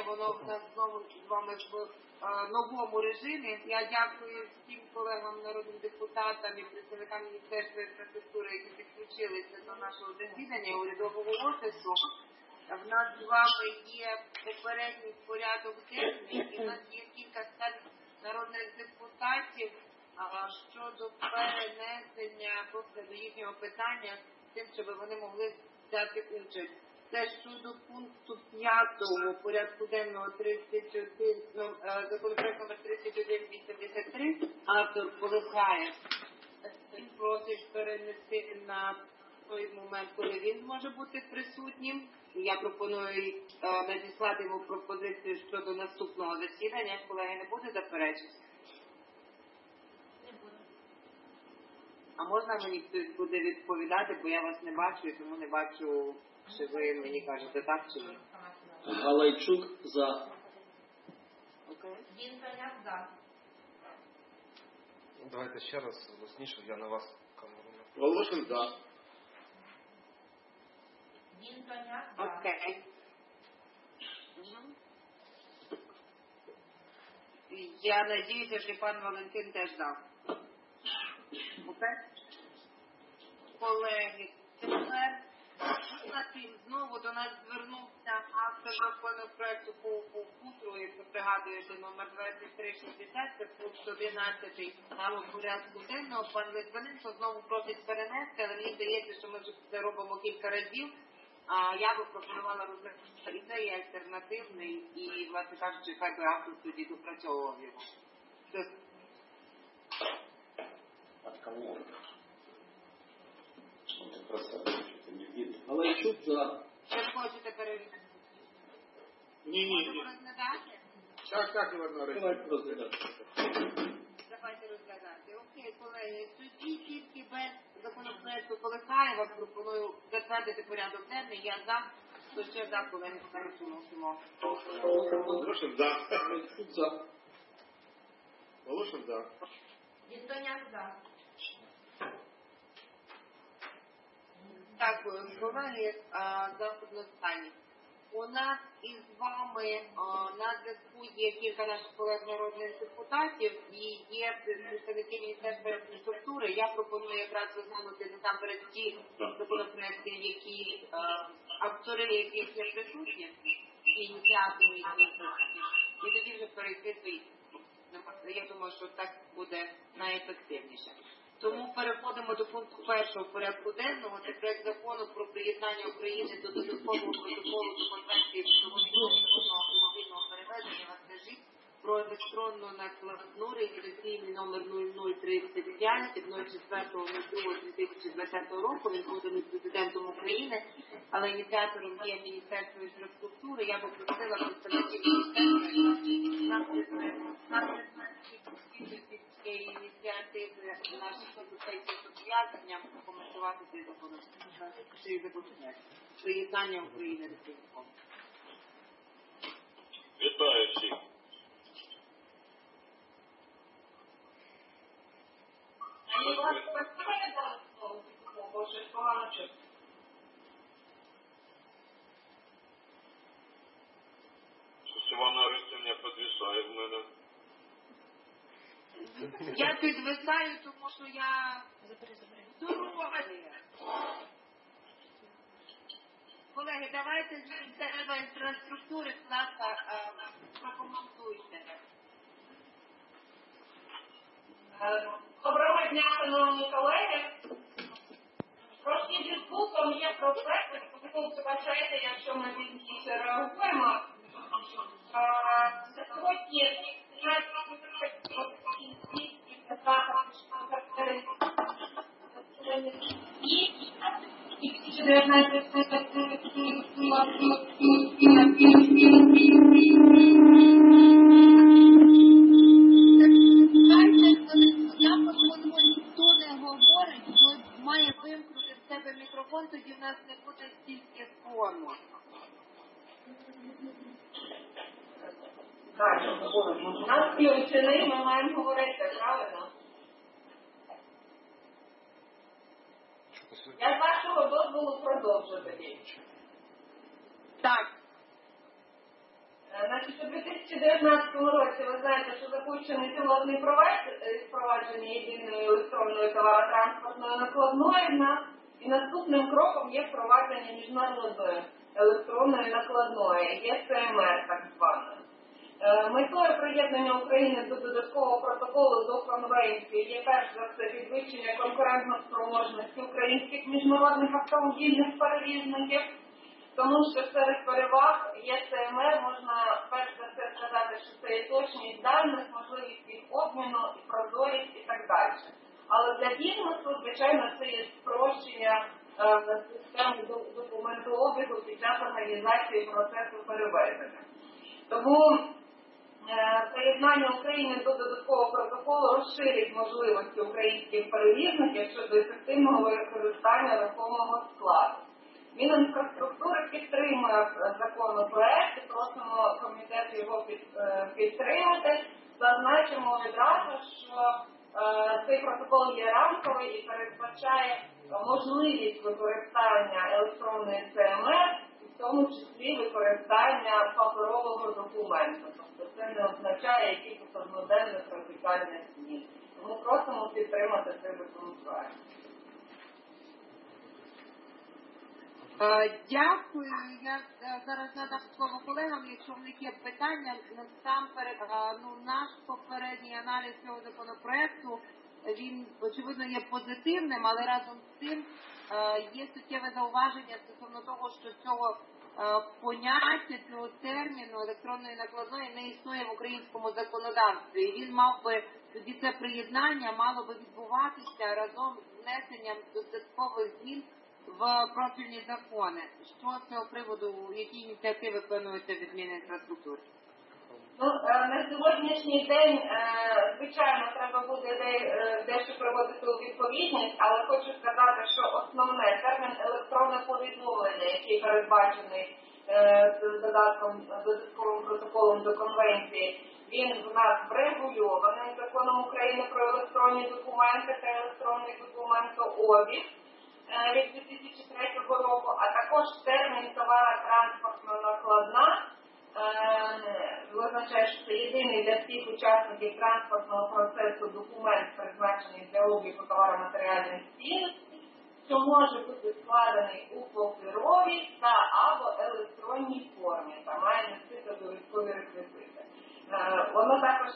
воно в нас знову з вами в новому режимі. Я дякую всім колегам, народним депутатам і представникам Міністерства інфраструктури, які підключилися до нашого засідання урядового офісу. В нас з вами є попередній порядок денний, і в нас є кілька народних депутатів щодо перенесення до їхнього питання з тим, щоб вони могли взяти участь. Це щодо пункту 5 порядку денного 31, законопроект номер 3183, автор Полихаєв. Він просить перенести на той момент, коли він може бути присутнім. Я пропоную надіслати йому пропозицію щодо наступного засідання. Колеги, не буде заперечень? Не буде. А можна мені хтось буде відповідати, бо я вас не бачу, і тому не бачу, чи ви мені кажете так чи ні. Галайчук за. Окей. Дінтоняк за. Давайте ще раз голосніше, я на вас камеру. Волошин за. Дінтоняк за. Окей. Я надіюся, що пан Валентин теж дав. Окей? Колеги, тепер знову до нас звернувся автор законопроекту по хутру, якщо пригадуєте, номер 2360, це пункт 11 порядку денного. Пан Литвиненко знову просить перенести, але мені здається, що ми вже це робимо кілька разів. Я би пропонувала розглядати ідеї альтернативний і, власне кажучи, хай би автор тоді допрацьовував його. От кого? Это красавчик, это не видно. Галайчук за. Ви хочете перевірити? Ні. Розглядати? Так, Іван Марич. Давайте розглядати. Давайте розглядати. Окей, колеги, тоді тільки без законопроекту Полихаєва пропоную затвердити порядок денний. Я за. То ще за, колеги, пересунемо. Волошин за. Галайчук за. Волошин за. Дінтоняк за. Дякую, колеги, за одностайність. У нас із вами на зв'язку є кілька наших колег народних депутатів і є представники Міністерства інфраструктури. Я пропоную якраз розглянути насамперед ті законопроекти, які автори яких не присутні, ініціатори їх не присутні. І тоді вже перейти до їх. Я думаю, що так буде найефективніше. Тому переходимо до пункту 1 порядку денного. Це проект закону про приєднання України до додаткового протоколу до Конвенції про міжнародного автомобільного перевезення вантажів про електронну накладну реєстраційний номер 0035 від 04.02.2020 року. Він поданий президентом України, але ініціатором є Міністерство інфраструктури. Я би просила представників міністерства цієї ініціативи наших європейських зобов'язання коментувати цей законопроект. Приєднання України до цього закону. Вітаю всіх. Щось Іван Арестів не підвисає в мене. Я підвисаю, тому що я здорова. Колеги, давайте з Міністерства інфраструктури, будь ласка, прокоментуйте. Доброго дня, шановні колеги. Трошки зі звуком є проспекти, тому вибачайте, якщо ми більше реагуємо. Сьогодні хто не говорить, той має вимкнути в себе мікрофон, тоді в нас не буде стільки фону. у нас включений, ми маємо говорити, правильно? Я з вашого дозволу продовжу тоді. Так. Значить, у 2019 році ви знаєте, що запущений пілотний проект впровадження єдиної електронної товаротранспортної накладної і наступним кроком є впровадження міжнародної електронної накладної, ЄСМР так званої. Метою приєднання України до додаткового протоколу до конвенції є перш за все підвищення конкурентоспроможності українських міжнародних автомобільних перевізників, тому що серед переваг ЄСМР можна перш за все сказати, що це і точність даних, можливість їх обміну, і прозорість і так далі. Але для бізнесу, звичайно, це є спрощення системи документообігу під час організації процесу перевезення. Тому приєднання України до додаткового протоколу розширить можливості українських перевізників щодо ефективного використання рухомого складу. Мінінфраструктури підтримує законопроект і просимо комітет його підтримати. Зазначимо відразу, що цей протокол є рамковий і передбачає можливість використання електронної ЦМР, в тому числі використання паперового документу. Тобто це не означає якихось одноденних радикальних змін. Тому просимо підтримати цей законопроект. Дякую. Я зараз надам слово колегам, якщо в них є питання. Насамперед, наш попередній аналіз цього законопроекту, він, очевидно, є позитивним, але разом з тим є суттєве зауваження стосовно того, що цього поняття, цього терміну електронної накладної не існує в українському законодавстві. І він мав би, тоді це приєднання мало би відбуватися разом з внесенням додаткових змін в профільні закони. Що з цього приводу, які ініціативи плануєте від Мінінфраструктури? На сьогоднішній день, звичайно, треба буде дещо приводити у відповідність, але хочу сказати, що основне термін електронне повідомлення, який передбачений додатковим протоколом до конвенції, він в нас врегульований законом України про електронні документи та електронний документообіг від 2003 року, а також термін товаротранспортна накладна визначає, що це єдиний для всіх учасників транспортного процесу документ, призначений для обліку товароматеріальних цінностей, що може бути складений у паперовій та або електронній формі, та має нести додаткові реквізити. Воно також,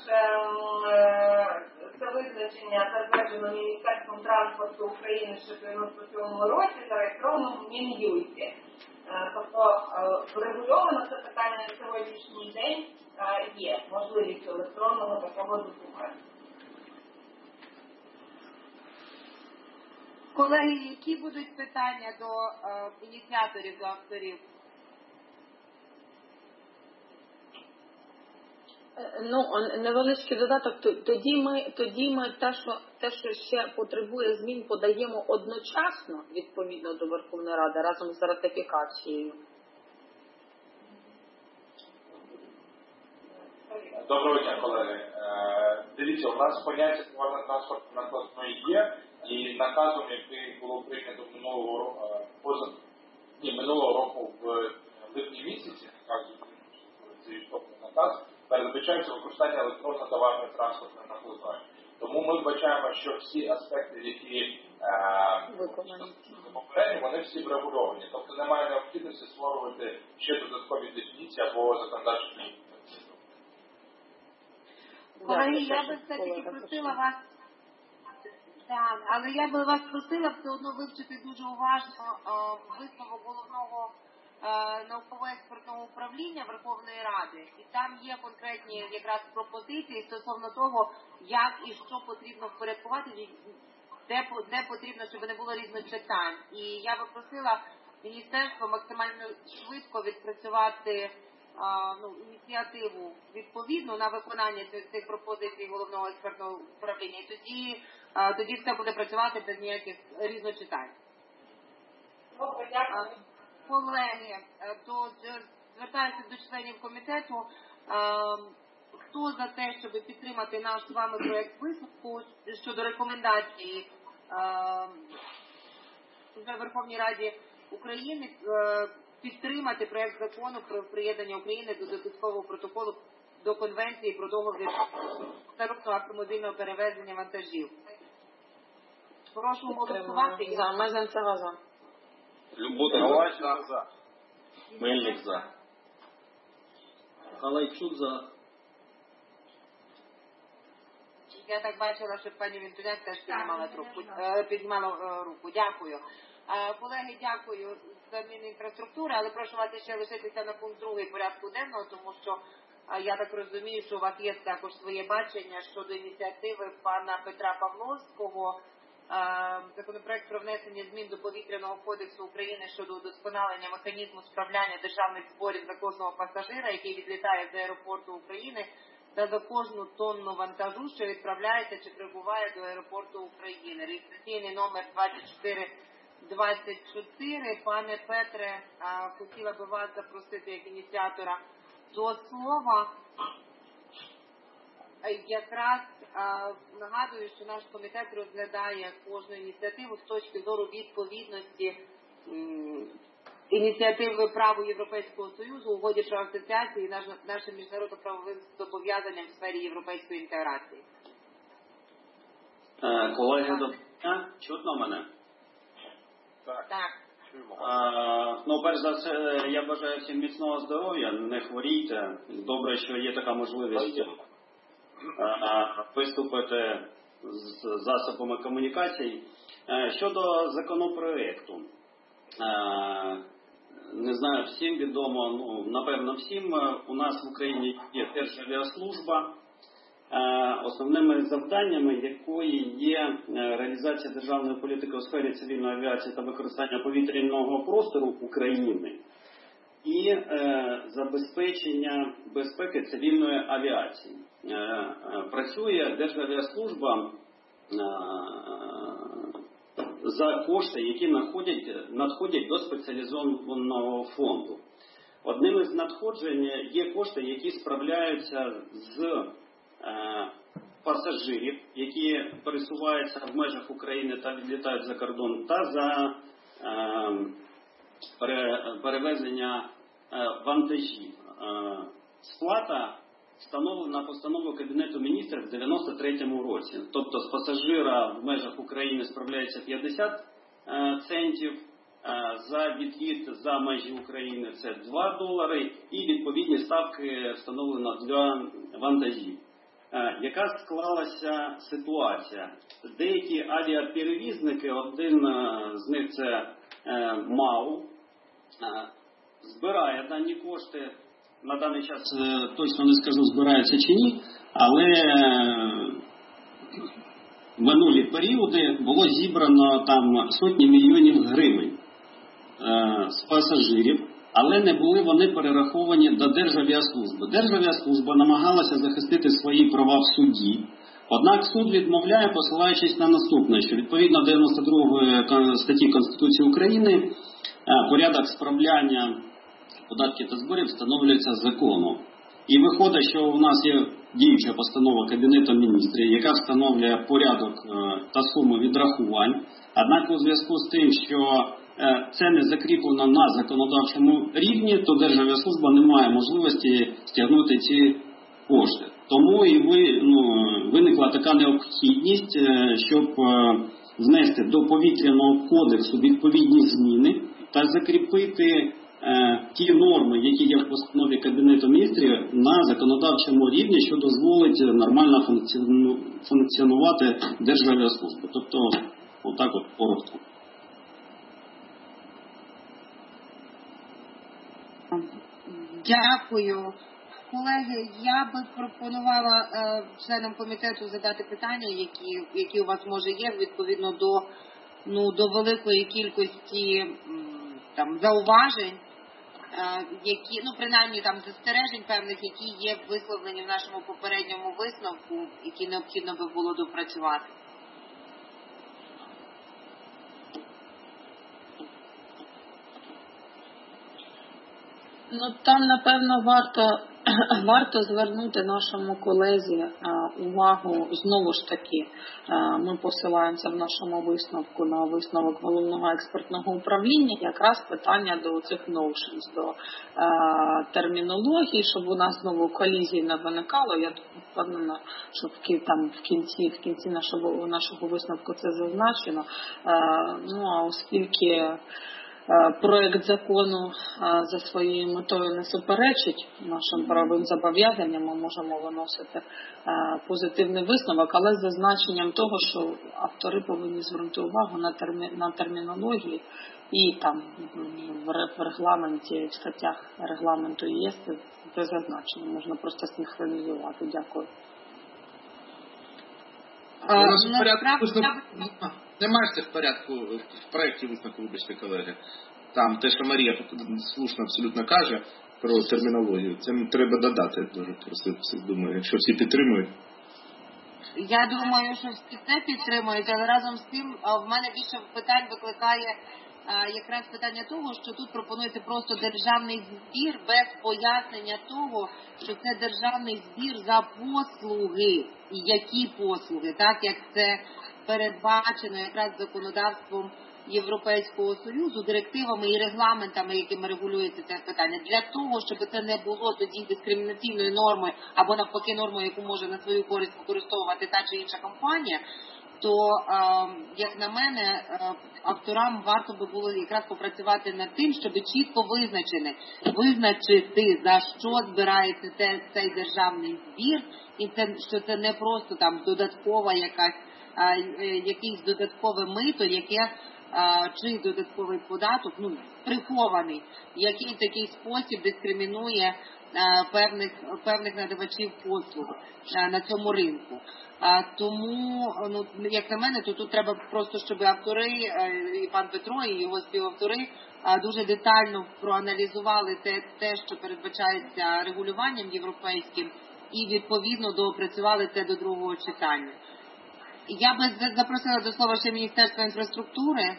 це визначення затверджено Міністерством транспорту України ще в 1997 році, зареєстровано в Мін'юсті. Тобто врегульовано це питання на сьогоднішній день є можливість електронного такого документу. Колеги, які будуть питання до ініціаторів, до авторів? Невеличкий додаток. Тоді ми те, що ще потребує змін, подаємо одночасно, відповідно до Верховної Ради, разом з ратифікацією. Доброго дня, колеги. Дивіться, у нас поняття товарно-транспортної накладної є, і наказом, який було прийнято минулого року в липні місяці, цей наказ, передбачається використання електронної товарної транспортної накладної. Тому ми вбачаємо, що всі аспекти, які попередні, вони всі врегульовані. Тобто немає необхідності створювати ще додаткові дефініції або законодавчі. Колеги, я би все-таки просила вас, але я би вас просила все одно вивчити дуже уважно висновок головного науково-експертного управління Верховної Ради, і там є конкретні якраз пропозиції стосовно того, як і що потрібно впорядкувати, де потрібно, щоб не було різночитань. І я би просила міністерство максимально швидко відпрацювати ініціативу відповідно на виконання цих пропозицій головного експертного управління. І тоді все буде працювати без ніяких різночитань. Колеги, то звертаюся до членів комітету. Хто за те, щоб підтримати наш з вами проект висновку щодо рекомендації Верховній Раді України підтримати проект закону про приєднання України до додаткового протоколу до Конвенції про договір міжнародного автомобільного перевезення вантажів. Прошу голосувати. За. Мезенцева за. Любота Галайченко за. Мельник за. Галайчук за. Я так бачила, що пані Вінтуняк теж піднімала Так, трубку, я піднімала руку. Дякую. Колеги, дякую за Мінінфраструктури, але прошу вас ще лишитися на пункт 2 порядку денного, тому що я так розумію, що у вас є також своє бачення щодо ініціативи пана Петра Павловського. Законопроект про внесення змін до Повітряного кодексу України щодо удосконалення механізму справляння державних зборів за кожного пасажира, який відлітає з аеропорту України, та за кожну тонну вантажу, що відправляється чи прибуває до аеропорту України. Реєстраційний номер 2424. Пане Петре, хотіла би вас запросити як ініціатора до слова. Якраз нагадую, що наш комітет розглядає кожну ініціативу з точки зору відповідності ініціативи праву Європейського Союзу, угоді про асоціацію і нашим міжнародно-правовим зобов'язанням в сфері європейської інтеграції. Колеги, доброго дня. Чутно мене? Так. Ну, перш за все, я бажаю всім міцного здоров'я, не хворійте. Добре, що є така можливість виступити з засобами комунікацій. Щодо законопроекту, не знаю, всім відомо, ну, напевно всім, у нас в Україні є Державіаслужба, основними завданнями якої є реалізація державної політики у сфері цивільної авіації та використання повітряного простору України і забезпечення безпеки цивільної авіації. Працює Державіаслужба за кошти, які надходять до спеціалізованого фонду. Одним із надходжень є кошти, які справляються з пасажирів, які пересуваються в межах України та відлітають за кордон, та за перевезення вантажів. Сплата встановлена постановою Кабінету міністрів в 93-му році. Тобто з пасажира в межах України справляється 50 центів, за від'їзд за межі України це $2, і відповідні ставки встановлено для вантажів. Яка склалася ситуація? Деякі авіаперевізники, один з них це МАУ, збирає дані кошти. На даний час точно не скажу, збираються чи ні, але в минулі періоди було зібрано там сотні мільйонів гривень з пасажирів, але не були вони перераховані до Державіаслужби. Державіаслужба намагалася захистити свої права в суді, однак суд відмовляє, посилаючись на наступне, що відповідно 92 статті Конституції України порядок справляння податків та зборів встановлюється законом. І виходить, що у нас є діюча постанова Кабінету міністрів, яка встановлює порядок та суму відрахувань. Однак у зв'язку з тим, що це не закріплено на законодавчому рівні, то Державіаслужба не має можливості стягнути ці кошти. Тому і виникла така необхідність, щоб внести до Повітряного кодексу відповідні зміни та закріпити ті норми, які є в постанові Кабінету міністрів, на законодавчому рівні, що дозволить нормально функціонувати Державіаслужба. Тобто, отак от коротко. Дякую. Колеги, я би пропонувала членам комітету задати питання, які у вас може є, відповідно до великої кількості там зауважень, які, принаймні там застережень певних, які є висловлені в нашому попередньому висновку, які необхідно би було допрацювати. Там, напевно, варто варто звернути нашому колезі увагу, знову ж таки, ми посилаємося в нашому висновку на висновок головного експертного управління, якраз питання до цих notions, до термінології, щоб у нас знову колізій не виникало. Я впевнена, що в кінці нашого висновку це зазначено. Ну, а оскільки проект закону за своєю метою не суперечить нашим правовим зобов'язанням, ми можемо виносити позитивний висновок, але з зазначенням того, що автори повинні звернути увагу на термінології і там в регламенті, в статтях регламенту ЄС це зазначено, можна просто синхронізувати. Дякую. Немає це в порядку, в проєкті висновку, вибачте, колеги. Там те, що Марія слушно абсолютно каже про термінологію, це треба додати, дуже просто думаю, якщо всі підтримують. Я думаю, що всі це підтримують, але разом з тим в мене більше питань викликає якраз питання того, що тут пропонується просто державний збір без пояснення того, що це державний збір за послуги. І які послуги, так як це передбачено якраз законодавством Європейського Союзу, директивами і регламентами, якими регулюється це питання. Для того, щоб це не було тоді дискримінаційною нормою або навпаки нормою, яку може на свою користь використовувати та чи інша компанія, то, як на мене, авторам варто би було якраз попрацювати над тим, щоб чітко визначити, за що збирається цей державний збір, і що це не просто там додаткова якийсь додаткове мито, яке чи додатковий податок, прихований, який в такий спосіб дискримінує певних надавачів послуг на цьому ринку. Тому, як на мене, то тут треба просто, щоб автори, і пан Петро, і його співавтори дуже детально проаналізували те, що передбачається регулюванням європейським, і відповідно доопрацювали це до другого читання. Я би запросила до слова ще Міністерство інфраструктури.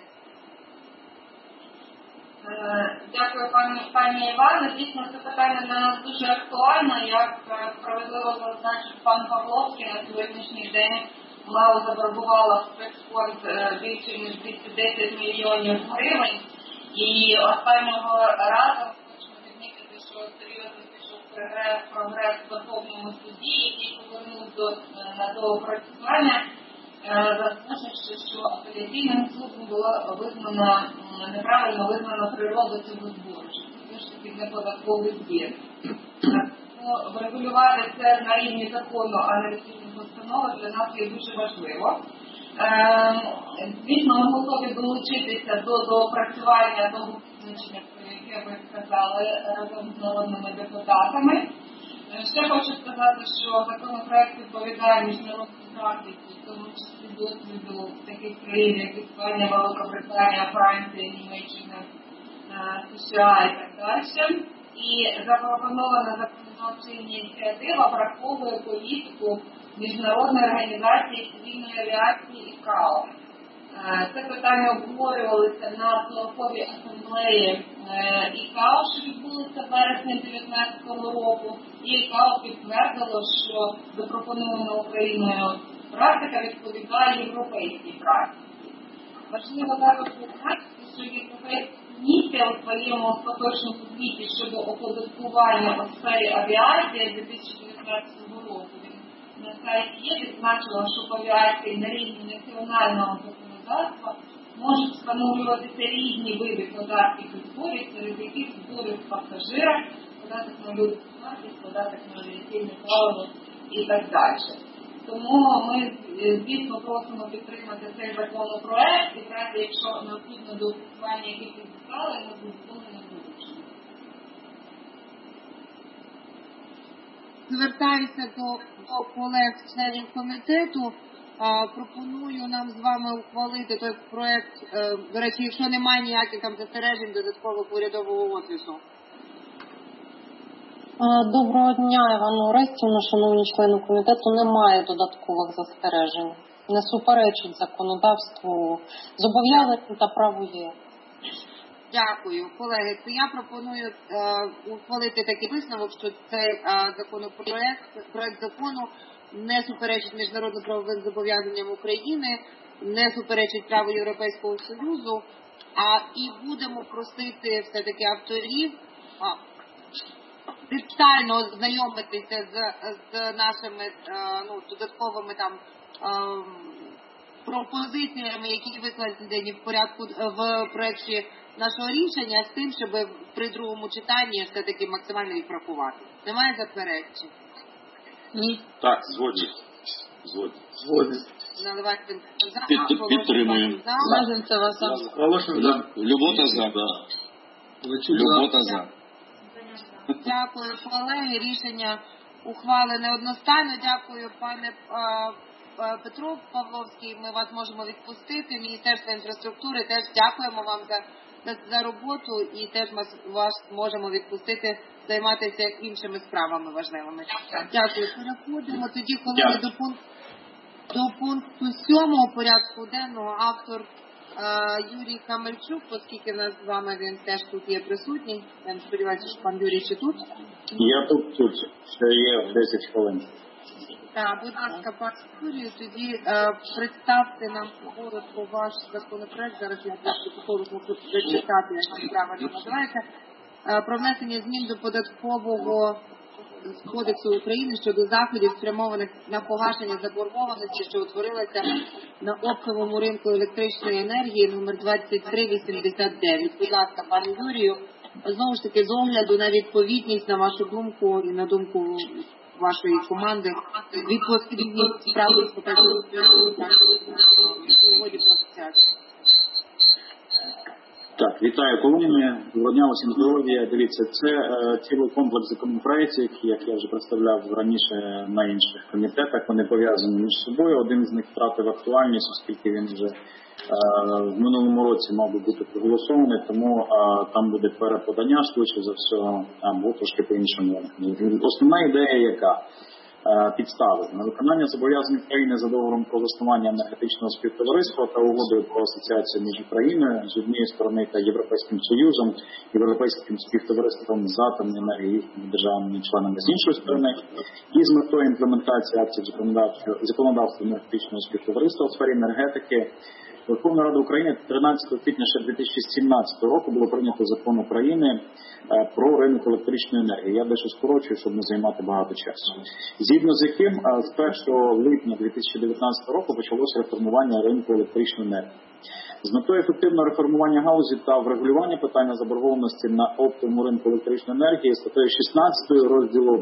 Дякую, пані Івана. Дійсно, це питання для нас дуже актуальне. Як справедливо зазначив пан Павловський, на сьогоднішній день МАУ заборгувала спецфонд більше ніж 210 мільйонів гривень. І останнього разу хочемо відмітити, що серйозно пішов прогрес в Верховному суді, який повернув на доопрацювання, зазначивши, що апеляційним судом було неправильно визнано природу цього збору, що це все ж таки не податковий збір. Врегулювати це на рівні закону, а не рішення постанови для нас є дуже важливо. Звісно, ми готові долучитися до доопрацювання того визначення, про яке ви сказали, разом з народними депутатами. Ще хочу сказати, що законопроект відповідає міжнародній практиці, в тому числі досвіду таких країн, як Іспанія, Великобританія, Франція, Німеччина, США і так далі. І запропонована законодавча ініціатива враховує політику Міжнародної організації цивільної авіації ІКАО. Це питання обговорювалося на Плавковій асамблеї ІКАО, що відбулося в вересні 2019 року. І ІКАО підтвердило, що запропонована Україною практика відповідає європейській практиці. Важливо також зазначити, що Європейська комісія у своєму остаточному звіті щодо оподаткування у сфері авіації 2019 року на сайті є відзначила, що в авіації на рівні національного законодавства можуть встановлюватися різні види податків і зборів, серед яких збори з пасажира, податок на людську вартість, податок на авіаційне паливо і так далі. Тому ми, звісно, просимо підтримати цей законопроект і брати, якщо необхідно до опрацювання якихось деталей, ми будемо не вилучені. Звертаюся до колег членів комітету. Пропоную нам з вами ухвалити той проект, до речі, якщо немає ніяких там застережень додаткових урядового офісу. Доброго дня, Івану Орестівну, шановні члени комітету. Немає додаткових застережень. Не суперечить законодавству, зобов'язань та праву є. Дякую, колеги. То я пропоную ухвалити такий висновок, що цей проект закону не суперечить міжнародно-правовим зобов'язанням України, не суперечить праву Європейського Союзу, і будемо просити все-таки авторів детально ознайомитися з нашими додатковими пропозиціями, які викладені в порядку в проєкті нашого рішення, з тим, щоб при другому читанні все-таки максимально їх врахувати. Немає заперечень? Ні. Так, згодні. Наливайте Підтримуємо. Мезенцева за. Любота за. Любота за. Дякую, колеги. Рішення ухвалене одностайно. Дякую, пане Петро Павловський. Ми вас можемо відпустити. Міністерство інфраструктури теж дякуємо вам за роботу і теж вас можемо відпустити займатися іншими справами важливими. Дякую. Переходимо тоді, колеги, до пункту 7 порядку денного. Автор Юрій Камельчук, оскільки в нас з вами він теж тут є присутній. Я сподіваюся, що пан Юрій ще тут. Я тут, ще є 10 хвилин. Так, будь ласка, пан Юрію, тоді представте нам коротко ваш законопроект, зараз я можу зачитати, як правильно називається, про внесення змін до податкового Кодексу України щодо заходів, спрямованих на погашення заборгованості, що утворилася на оптовому ринку електричної енергії номер 2389. Будь ласка, пане Юрію, знову ж таки, з огляду на відповідність, на вашу думку і на думку вашої команди, відповідність справи з угоді про асоціацію. Так, вітаю колеги, доброго дня, усім здоров'я. Дивіться, це цілий комплекс законопроєктів, як я вже представляв раніше на інших комітетах, вони пов'язані між собою. Один з них втратив актуальність, оскільки він вже в минулому році мав би бути проголосований, тому там буде переподання, швидше за все, або трошки по-іншому. Основна ідея яка? Підстави. На виконання зобов'язань України за договором про заснування енергетичного співтовариства та угодою про асоціацію між Україною з однієї сторони та Європейським Союзом, Європейським співтовариством з атомної енергії державами членами з іншої сторони, і з метою імплементації актів законодавства енергетичного співтовариства у сфері енергетики, Верховна Рада України 13 квітня 2017 року було прийнято закон України про ринок електричної енергії. Я дещо скорочую, щоб не займати багато часу. Згідно з яким з 1 липня 2019 року почалося реформування ринку електричної енергії. З метою ефективного реформування галузі та врегулювання питання заборгованості на оптовому ринку електричної енергії статтею 16 розділу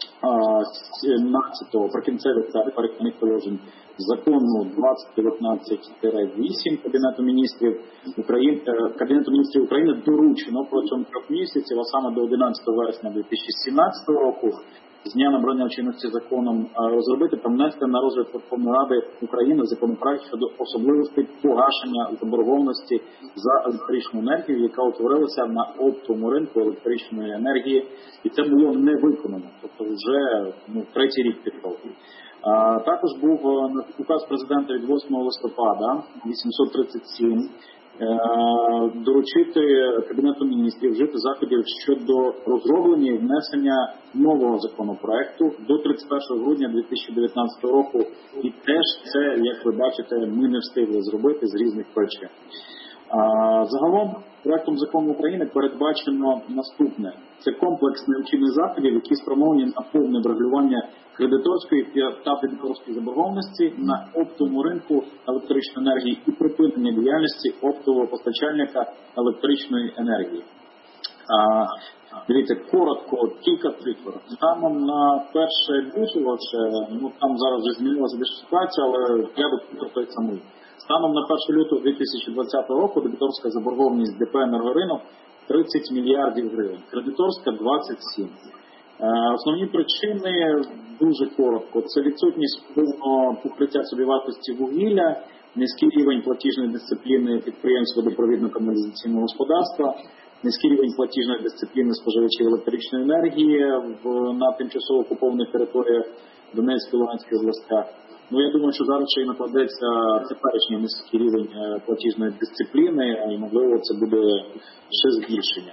17-го прикінцевих та перехідних положень закону 2019-8 Кабінету міністрів України доручено протягом 3 місяців, а саме до 11 вересня 2017 року, з дня набрання чинності законом, розробити та внести на розгляд Верховної Ради України законопроект щодо особливостей погашення заборгованості за електричну енергію, яка утворилася на оптовому ринку електричної енергії, і це було не виконано, тобто вже третій рік пішов. Також був указ президента від 8 листопада 837 доручити Кабінету міністрів вжити заходів щодо розроблення і внесення нового законопроекту до 31 грудня 2019 року. І теж це, як ви бачите, ми не встигли зробити з різних причин. Загалом проектом закону України передбачено наступне. Це комплекс необхідних заходів, які спрямовані на повне врегулювання кредиторської та дебіторської заборгованості на оптовому ринку електричної енергії і припинення діяльності оптового постачальника електричної енергії. Дивіться, коротко, кілька цифр. Станом на 1 лютого, там зараз вже змінилася дещо ситуація, але порядок той самий. Станом на 1 лютого 2020 року дебіторська заборгованість ДП «Енергоринок» 30 мільярдів гривень, кредиторська 27. Основні причини, дуже коротко, це відсутність повного покриття собівартості вугілля, низький рівень платіжної дисципліни підприємств водопровідно-каналізаційного господарства, низький рівень платіжної дисципліни споживачів електричної енергії на тимчасово окупованих територіях Донецькій, Луганській областях. Ну, я думаю, що зараз ще й накладеться теперішній низький рівень платіжної дисципліни, і, можливо, це буде ще збільшення.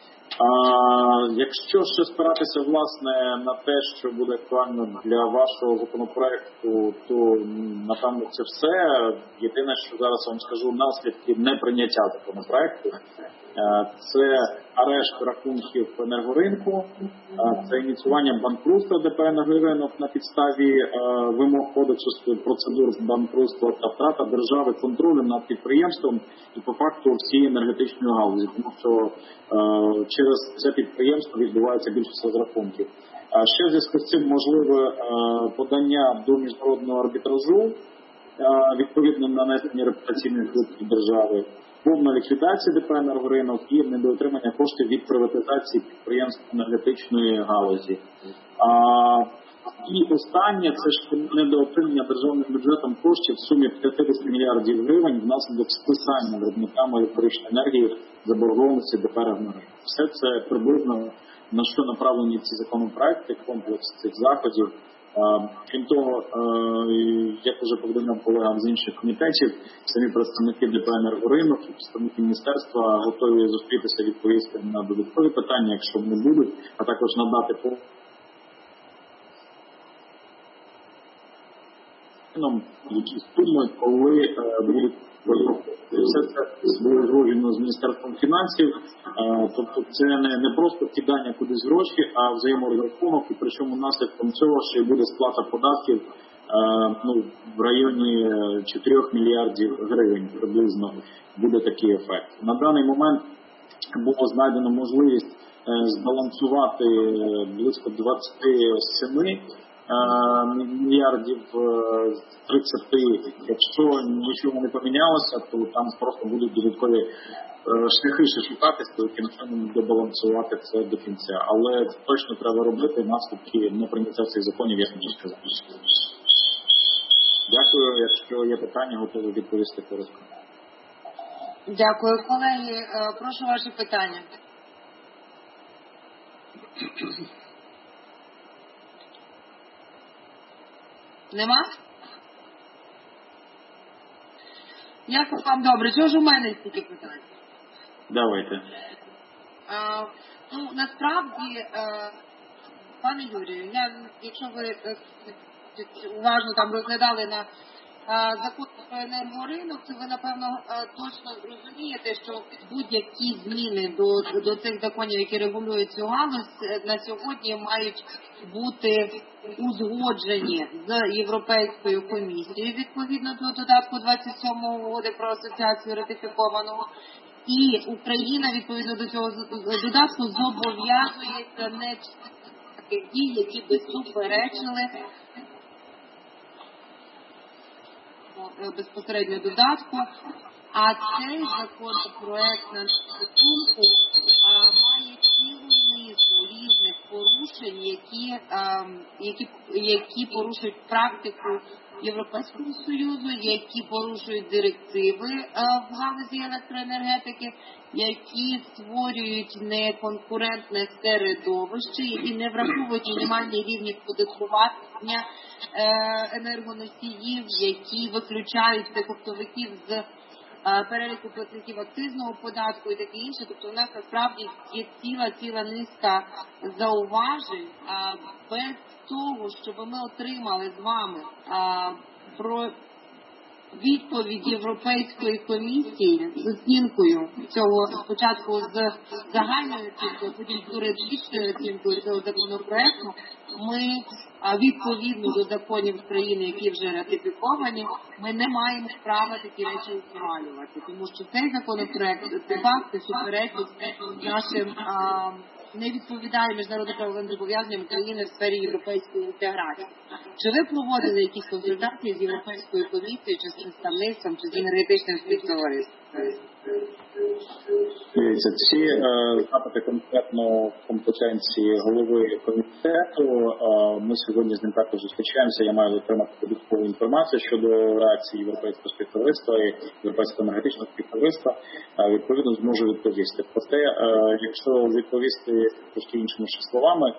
Якщо ще спиратися, власне, на те, що буде актуально для вашого законопроекту, то, напевно, це все. Єдине, що зараз вам скажу, наслідки неприйняття законопроекту. Це арешт рахунків енергоринку, це ініціювання банкрутства ДП «Енергоринок» на підставі вимог кодексу процедур банкрутства та втрата держави контролю над підприємством і по факту всієї енергетичної галузі, тому що через це підприємство відбувається більшість розрахунків. Ще в зв'язку з цим можливе подання до міжнародного арбітражу відповідно нанесення репутаційних збитків держави, повна ліквідація ДП «Енергоринок» і недоотримання коштів від приватизації підприємств енергетичної галузі. І останнє – це ж недоотримання державним бюджетом коштів в сумі 50 мільярдів гривень внаслідок списання виробниками електричної енергії заборгованості ДП «Енергоринок». Все це приблизно на що направлені ці законопроекти, комплекс цих заходів. Крім того, як вже повідомляв колегам з інших комітетів, самі представники ДП «Енергоринок» і представники міністерства готові зустрітися, відповісти на додаткові питання, якщо вони будуть, а також надати по які суми, коли будуть все це було зроблено з Міністерством фінансів, тобто це не просто кидання кудись гроші, а взаєморозрахунок, і причому наслідком цього ще буде сплата податків в районі 4 мільярдів гривень приблизно буде такий ефект. На даний момент було знайдено можливість збалансувати близько 27 мільярдів з 30, якщо нічого не помінялося, то там просто будуть додаткові шляхи ще шукатися, яким чином добалансувати це до кінця. Але це точно треба робити, наслідки неприйняття цих законів, як мені сказати. Дякую, якщо є питання, готові відповісти коротко. Дякую, колеги. Прошу ваші питання. Нема? Як вам добре? Чого ж у мене стільки питань? Давайте. Насправді, пане Юрію, якщо ви уважно там розглядали на закон про енергоринок, то ви, напевно, точно розумієте, що будь-які зміни до цих законів, які регулюють цю галузь, на сьогодні мають бути узгоджені з Європейською комісією відповідно до додатку 27 угоди про асоціацію ратифікованого. І Україна відповідно до цього додатку зобов'язується не таких дій, які би суперечили безпосередньо додатку, а цей законопроект на думку має цілу низку різних порушень, які порушують практику Європейського Союзу, які порушують директиви в галузі електроенергетики, які створюють неконкурентне середовище, які не враховують мінімальні рівні податкування енергоносіїв, які виключають оптовиків з переліку платників акцизного податку і таке інше. Тобто у нас насправді є ціла низка зауважень, без того, щоб ми отримали з вами про відповідь Європейської комісії з оцінкою цього, спочатку з загальною оцінкою, потім з юридичною оцінкою цього законопроекту, ми відповідно до законів країни, які вже ратифіковані, ми не маємо права такі речі ухвалювати, тому що цей законопроект де-факто суперечить нашим не відповідає міжнародно-правовим зобов'язанням країни в сфері європейської інтеграції. Чи ви проводили якісь консультації з Європейською комісією, чи з представництвом, чи з енергетичним співтовариством? Дивіться, ці запити конкретно в компетенції голови комітету. Ми сьогодні з ним також зустрічаємося. Я маю отримати додаткову інформацію щодо реакції Європейського співтовариства і Європейського енергетичного співтовариства. Відповідно, зможу відповісти. Проте, якщо відповісти трошки іншими словами,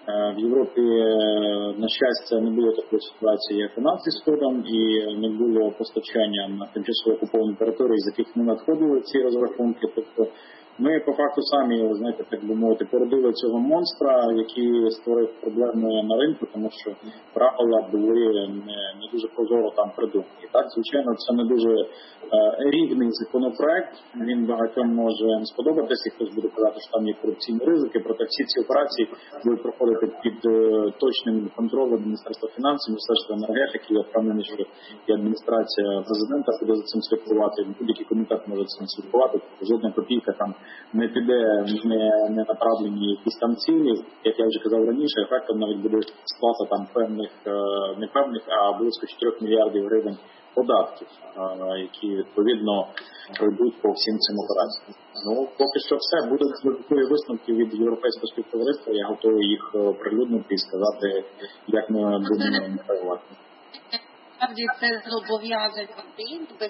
В Європі, на щастя, не було такої ситуації, як у нас зі Сходом, і не було постачання на тимчасово окуповані території, з яких не надходили ці розрахунки. Тобто ми по факту самі, знаєте, так би мовити, породили цього монстра, який створив проблеми на ринку, тому що правила були не дуже прозоро там придумані. Так, звичайно, це не дуже рівний законопроект, він багатьом може не сподобатися, і хтось буде казати, що там є корупційні ризики, проте всі ці операції будуть проходити під точним контролем Міністерства фінансів, Міністерства енергетики. Я впевнений, що і адміністрація президента буде за цим слідкувати, будь-який комітет може за цим слідкувати, жодна копійка там не піде, не направлені якісь там цілі, як я вже казав раніше, ефектом навіть буде сплата там певних, не певних, а близько 4 мільярдів гривень податків, які відповідно пройдуть по всім цим операціям. Ну, поки що все. Будуть додаткові висновки від Європейського співтовариства, я готовий їх прилюднити і сказати, як ми будемо реагувати. Насправді це зобов'язань Україну, без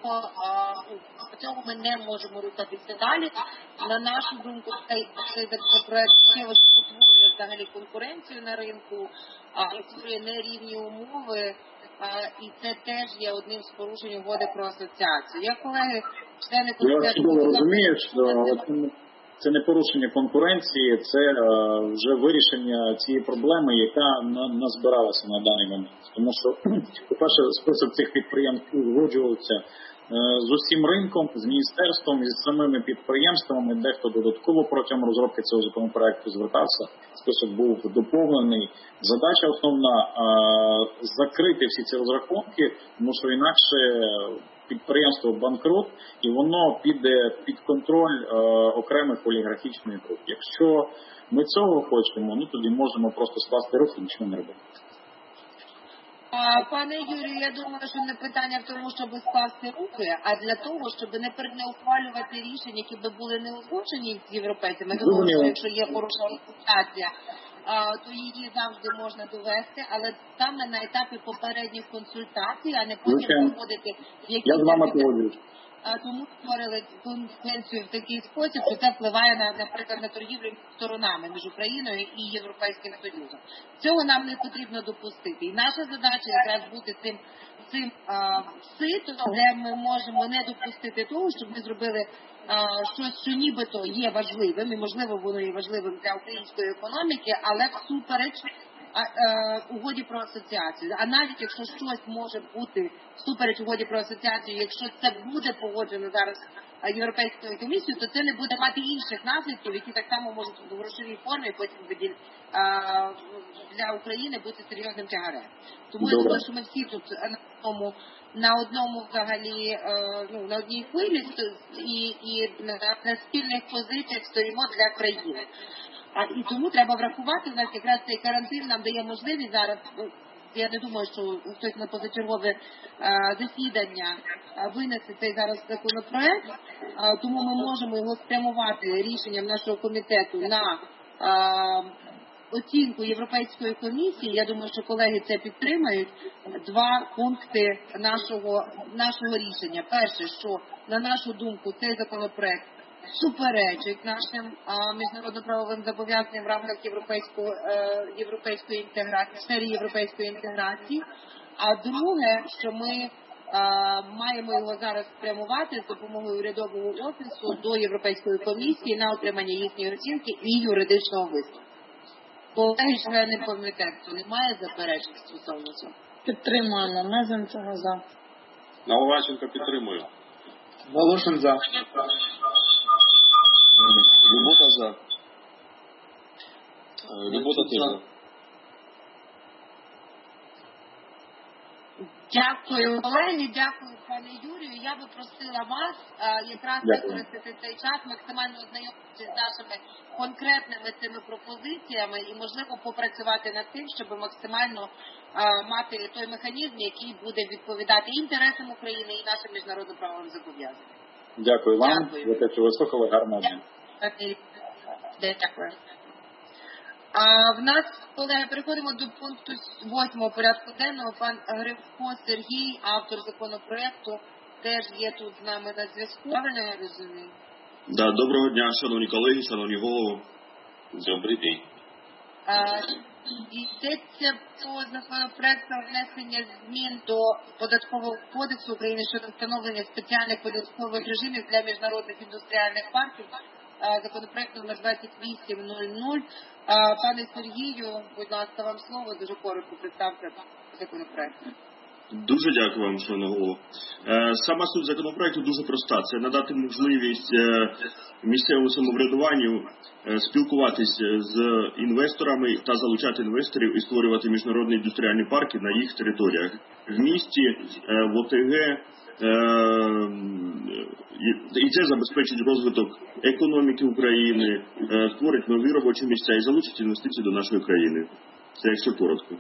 цього ми не можемо рухатися далі. На нашу думку, цей законопроект створює взагалі конкуренцію на ринку, створює нерівні умови, і це теж є одним з порушень угоди про асоціацію. Я, колеги, члени комітету... Я розумію, що це не порушення конкуренції, це вже вирішення цієї проблеми, яка назбиралася на даний момент. Тому що, по-перше, список цих підприємств узгоджувався з усім ринком, з міністерством, з самими підприємствами, дехто додатково протягом розробки цього законопроекту звертався. Список був доповнений. Задача основна – закрити всі ці розрахунки, тому що інакше підприємство банкрут, і воно піде під контроль окремих олігархічних груп. Якщо ми цього хочемо, ну тоді можемо просто скласти руки і нічого не робити. Пане Юрію, я думаю, що не питання в тому, щоб скласти руки, а для того, щоб не ухвалювати рішення, які би були не узгоджені з європейцями. Думаю, що якщо є хороша асоціація, то її завжди можна довести, але саме на етапі попередніх консультацій, а не потім проходити якісь... Я з вами погоджуюсь. Тому створили конвенцію в такий спосіб, що це впливає, наприклад, на торгівлю сторонами між Україною і Європейським Союзом. Цього нам не потрібно допустити. І наша задача якраз бути цим ситом, де ми можемо не допустити того, щоб ми зробили щось, що нібито є важливим, і можливо воно є важливим для української економіки, але всупереч угоді про асоціацію. А навіть якщо щось може бути всупереч угоді про асоціацію, якщо це буде погоджено зараз Європейською комісією, то це не буде мати інших наслідків, які так само можуть в грошовій формі потім для України бути серйозним тягарем. Тому я думаю, що ми всі тут на одному взагалі, на одній хвилі і на спільних позиціях стоїмо для країни. І тому треба врахувати, у нас якраз цей карантин нам дає можливість зараз, я не думаю, що хтось на позачергове засідання винесе цей зараз законопроект, тому ми можемо його спрямувати рішенням нашого комітету на оцінку Європейської комісії. Я думаю, що колеги це підтримають. Два пункти нашого рішення. Перше, що на нашу думку цей законопроект суперечить нашим міжнародно-правовим зобов'язанням в рамках європейської інтеграції, в сфері європейської інтеграції. А друге, що ми маємо його зараз спрямувати з допомогою урядового офісу до Європейської комісії на отримання їхньої оцінки і юридичного висновку. Колеги, члени комітету, немає заперечень стосовно цього? Підтримуємо. Мезенцева за. Наливайченко підтримую. Волошин за. Любота за. Любота теж за. Дякую, Олені, дякую, пане Юрію. Я би просила вас якраз використати цей час, максимально ознайомитися з нашими конкретними цими пропозиціями і, можливо, попрацювати над тим, щоб максимально мати той механізм, який буде відповідати інтересам України і нашим міжнародно-правовим зобов'язанням. Дякую вам за те, що ви слухали. Гарного дня. Дякую. В нас, колеги, переходимо до пункту 8 порядку денного. Пан Гривко Сергій, автор законопроекту, теж є тут з нами на зв'язку. Правильно я розумію? Да, доброго дня, шановні колеги, шановні голови. Добрий день. Йдеться про законопроект про внесення змін до Податкового кодексу України щодо встановлення спеціальних податкових режимів для міжнародних індустріальних парків. Законопроект номер 2800. Пане Сергію, будь ласка, вам слово. Дуже коротко представте законопроект. Дуже дякую вам, шановна голово. Сама суть законопроекту дуже проста. Це надати можливість місцевому самоврядуванню спілкуватися з інвесторами та залучати інвесторів і створювати міжнародні індустріальні парки на їх територіях. В місті, в ОТГ, і це забезпечить розвиток економіки України, створить нові робочі місця і залучить інвестиції до нашої країни. Це якщо коротко.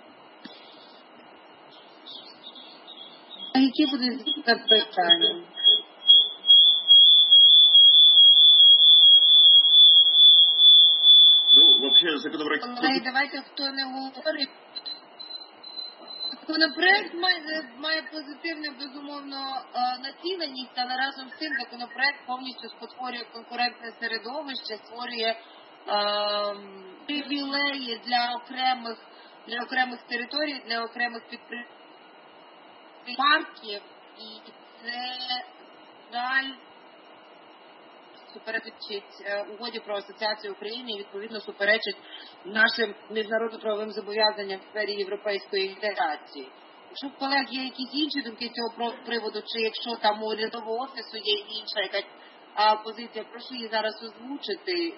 А які будуть запитання? Вообще законопроект... Давайте, хто не говорить. Законопроект має позитивне, безумовно, націленість, але разом з цим законопроект повністю спотворює конкурентне середовище, створює привілеї для окремих територій, для окремих підприємств, парків, і це жаль суперечить угоді про асоціацію України і відповідно суперечить нашим міжнародно-правовим зобов'язанням в сфері європейської інтеграції. Якщо в колег є якісь інші думки з цього приводу, чи якщо там у урядового офісу є інша якась позиція, прошу її зараз озвучити.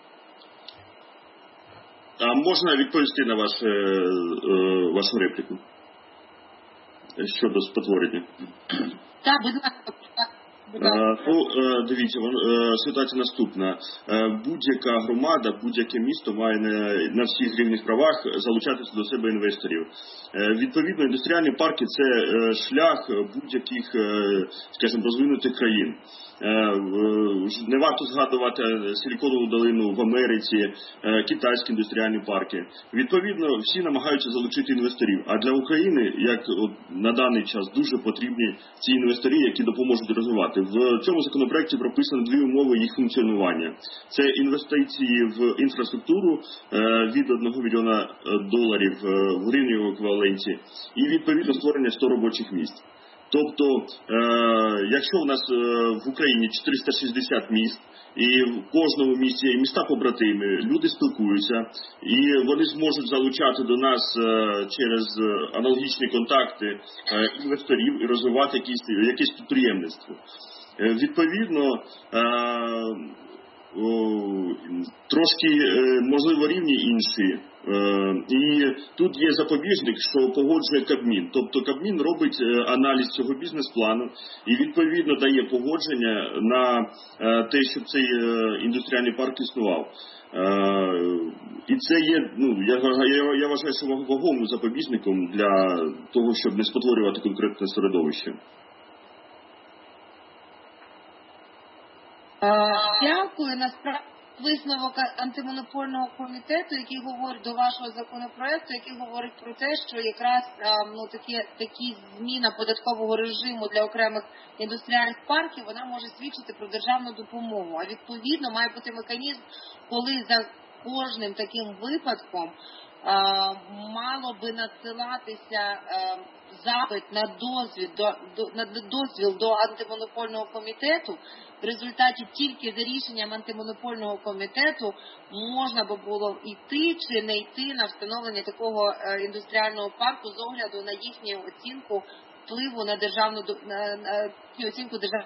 А можна відповісти на вашу репліку щодо спотворення? Так, будь ласка. Дивіться, ситуація наступна. Будь-яка громада, будь-яке місто має на всіх рівних правах залучатися до себе інвесторів. Відповідно, індустріальні парки – це шлях будь-яких, скажімо, розвинутих країн. Не варто згадувати Силіконову долину в Америці, китайські індустріальні парки. Відповідно, всі намагаються залучити інвесторів. А для України, як на даний час, дуже потрібні ці інвестори, які допоможуть розвивати. В цьому законопроекті прописано дві умови їх функціонування. Це інвестиції в інфраструктуру від $1 мільйона в гривневому еквіваленті і, відповідно, створення 100 робочих місць. Тобто, якщо у нас в Україні 460 міст, і в кожному місті є міста побратими, люди спілкуються, і вони зможуть залучати до нас через аналогічні контакти інвесторів і розвивати якесь підприємництво. Відповідно, трошки, можливо, рівні інші. І тут є запобіжник, що погоджує Кабмін. Тобто Кабмін робить аналіз цього бізнес-плану і відповідно дає погодження на те, щоб цей індустріальний парк існував. І це є, я вважаю, що вагомим запобіжником для того, щоб не спотворювати конкретне середовище. Дякую. Насправді висновок антимонопольного комітету, який говорить до вашого законопроекту, який говорить про те, що якраз такі зміна податкового режиму для окремих індустріальних парків, вона може свідчити про державну допомогу. А відповідно має бути механізм, коли за кожним таким випадком мало би надсилатися запит на дозвіл до антимонопольного комітету. В результаті тільки за рішенням антимонопольного комітету можна би було йти чи не йти на встановлення такого індустріального парку з огляду на їхню оцінку впливу на державну оцінку державної.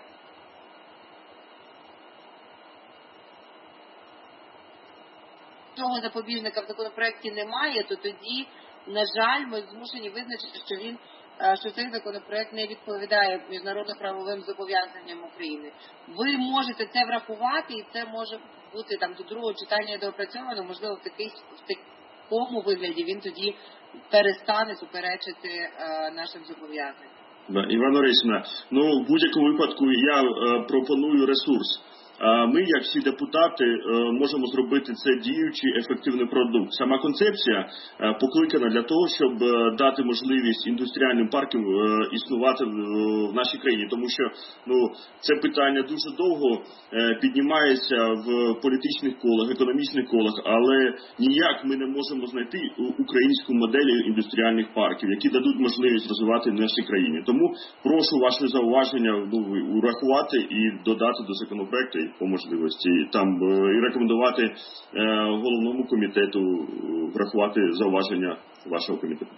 Цього запобіжника в законопроекті немає, то тоді, на жаль, ми змушені визначити, що цей законопроект не відповідає міжнародно-правовим зобов'язанням України. Ви можете це врахувати, і це може бути там до другого читання доопрацьовано, можливо, в такому вигляді він тоді перестане суперечити нашим зобов'язанням. Івана Орестівна, в будь-якому випадку я пропоную ресурс. ми, як всі депутати, можемо зробити це діючий ефективний продукт. Сама концепція покликана для того, щоб дати можливість індустріальним паркам існувати в нашій країні. Тому що це питання дуже довго піднімається в політичних колах, економічних колах, але ніяк ми не можемо знайти українську модель індустріальних парків, які дадуть можливість розвивати в нашій країні. Тому прошу ваші зауваження урахувати і додати до законопроекту по можливості. І рекомендувати головному комітету врахувати зауваження вашого комітету.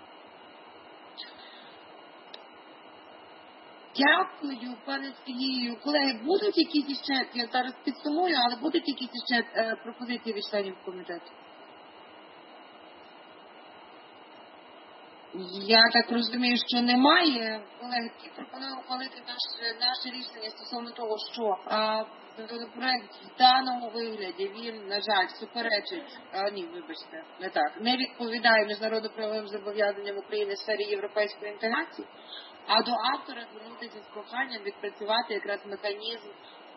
Дякую, пане Сергію. Колеги, будуть якісь іще, я зараз підсумую, але будуть якісь іще пропозиції від членів комітету? Я так розумію, що немає. Колеги, пропоную ухвалити наше рішення стосовно того, що законопроект в даному вигляді, він, на жаль, суперечить, не відповідає міжнародно-правовим зобов'язанням України в сфері європейської інтеграції, а до автора звернутися з проханням відпрацювати якраз механізм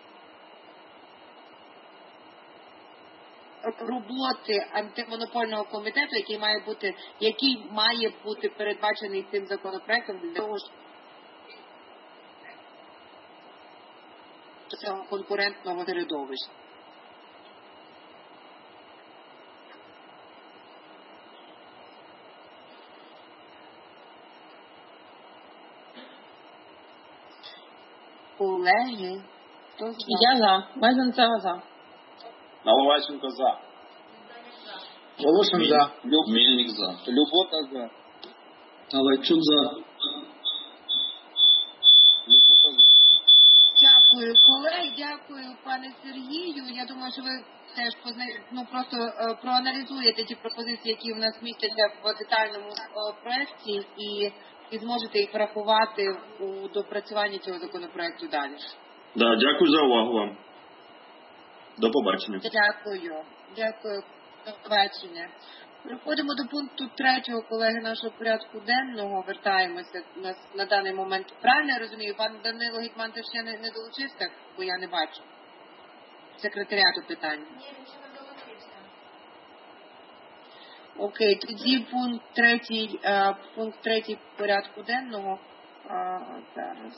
роботи антимонопольного комітету, який має бути передбачений цим законопроектом для того, щоб цього конкурентного середовища. Колеги, хто за? Я за. Мезенцева за. Наливайченко за. Волошин за. Мельник за. Любота за. Галайчук за. Любота за. Дякую, колеги, дякую, пане Сергію. Я думаю, що ви теж просто проаналізуєте ті пропозиції, які в нас містяться в детальному проєкті, і зможете їх врахувати у допрацюванні цього законопроекту далі. Да, дякую за увагу вам. До побачення. Дякую. До побачення. Переходимо до пункту 3, колеги, нашого порядку денного. Вертаємося на даний момент. Правильно я розумію, пан Данило Гетманцев ще не долучився, бо я не бачу секретаріату питання. Ні, він ще не долучився. Окей, тоді пункт 3 порядку денного. Зараз.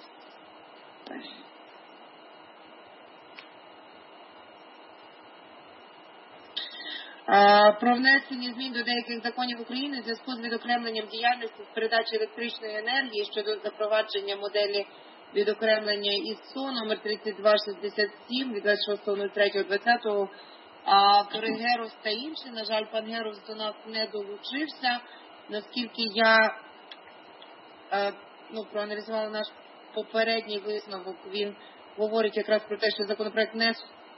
Про внесення змін до деяких законів України в зв'язку з відокремленням діяльності з передачі електричної енергії щодо запровадження моделі відокремлення ІСО номер 3267 від 26.03.2020 автори Герус та інші. На жаль, пан Герус до нас не долучився. Наскільки я проаналізувала наш попередній висновок, він говорить якраз про те, що законопроект не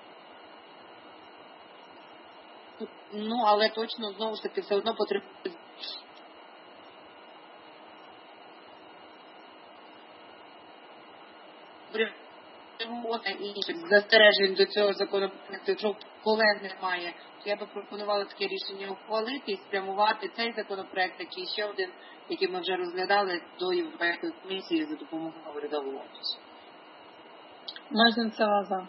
але точно, знову ж таки, все одно потрібно інших застережень до цього законопроекту. Якщо колег немає, то я би пропонувала таке рішення ухвалити і спрямувати цей законопроект, такий ще один, який ми вже розглядали, до Європейської комісії за допомогою урядового офісу. Мезенцева за.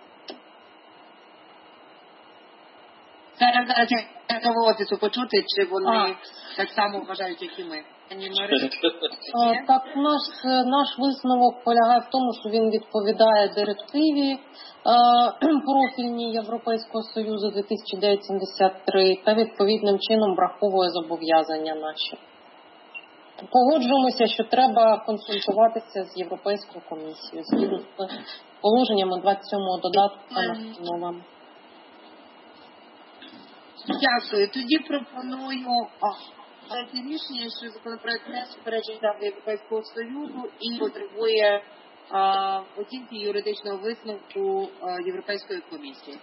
Зараз я офісу почути, чи вони так само вважають, як і ми. Так, наш висновок полягає в тому, що він відповідає директиві профільній Європейського Союзу 2973 та відповідним чином враховує зобов'язання наші. Погоджуємося, що треба консультуватися з Європейською комісією згідно з положеннями 27-го додатку та настановами. Дякую. Тоді пропоную рішення, що законопроект не суперечить праву Європейського Союзу і потребує оцінки юридичного висновку Європейської комісії.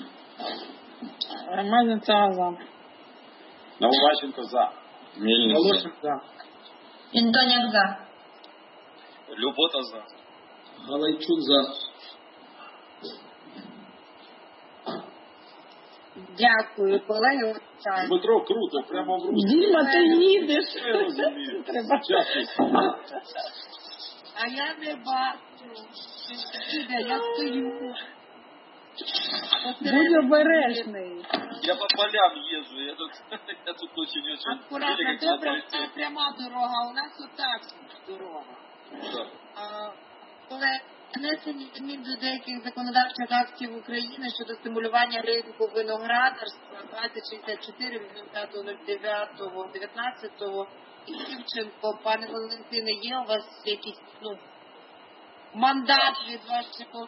Мезенцева за. Наливайченко за. Мельник Волошин за. Індоняк за. Любота за. Галайчук за. Дякую, колеги. Дмитро, круто, прямо в руку. Діма, ти їдеш. Я розумію. А я не бачу. Я стою. Будь обережний. Я по полям езжу, я тут очень-очень... Аккуратно, добре, це пряма дорога, у нас отак дорога. Да. Коли внесення змін до деяких законодавчих актів України щодо стимулювання ринку виноградарства 2064 від 09.19. Івченко, пане Валентине, є у вас якийсь мандат від вашого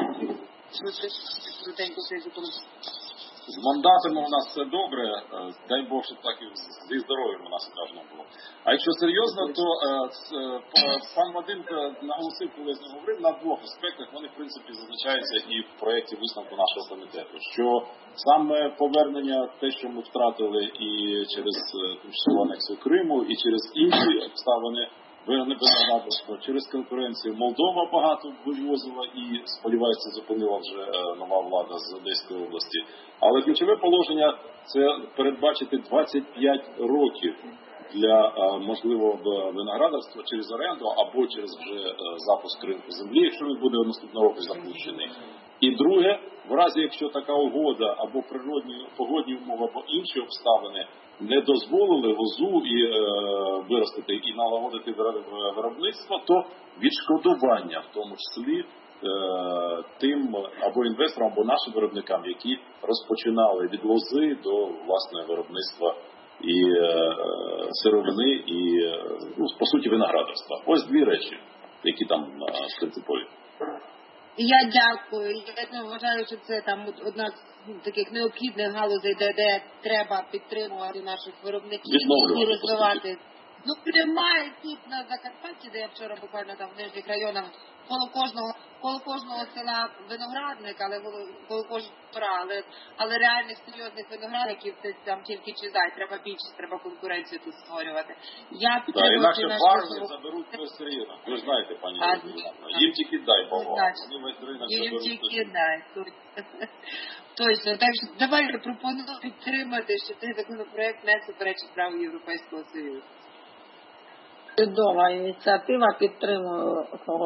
З мандатами у нас все добре, дай Бог, щоб так і зі здоров'ям у нас кожного було. А якщо серйозно, то пан Вадим наголосив, коли я з ним говорив, на двох аспектах, вони в принципі зазначаються і в проєкті висновку нашого комітету, що саме повернення, те, що ми втратили і через тимчасову анексію Криму, і через інші обставини, виноградарство, через конкуренцію Молдова багато вивозила і, сподіваюся, зупинила вже нова влада з Одеської області. Але ключове положення – це передбачити 25 років для можливого виноградарства через оренду або через вже запуск ринку землі, якщо він буде наступного року запущений. І друге, в разі, якщо така угода або природні погодні умови, або інші обставини не дозволили лозу і виростити і налагодити виробництво, то відшкодування, в тому числі тим або інвесторам, або нашим виробникам, які розпочинали від лози до власного виробництва і сировини, і по суті виноградарства. Ось дві речі, які там принципові. Я дякую. Я вважаю, що це там одна з таких необхідних галузей, де треба підтримувати наших виробників і розвивати. Немає тут на Закарпатті, де я вчора буквально там в нижніх районах, коло кожного села виноградник, але коло кожного двора, але реальних серйозних виноградників це там тільки чизай, треба більше, треба конкуренцію тут створювати. Я підтримую інакше фарми заберуть весь ринок. Ви ж знаєте, пані Ірина, їм тільки дай повагу. Їм тільки дай. Точно. Так що давайте пропоную підтримати, що цей законопроект не суперечить праву Європейського Союзу. Чудова ініціатива, підтримую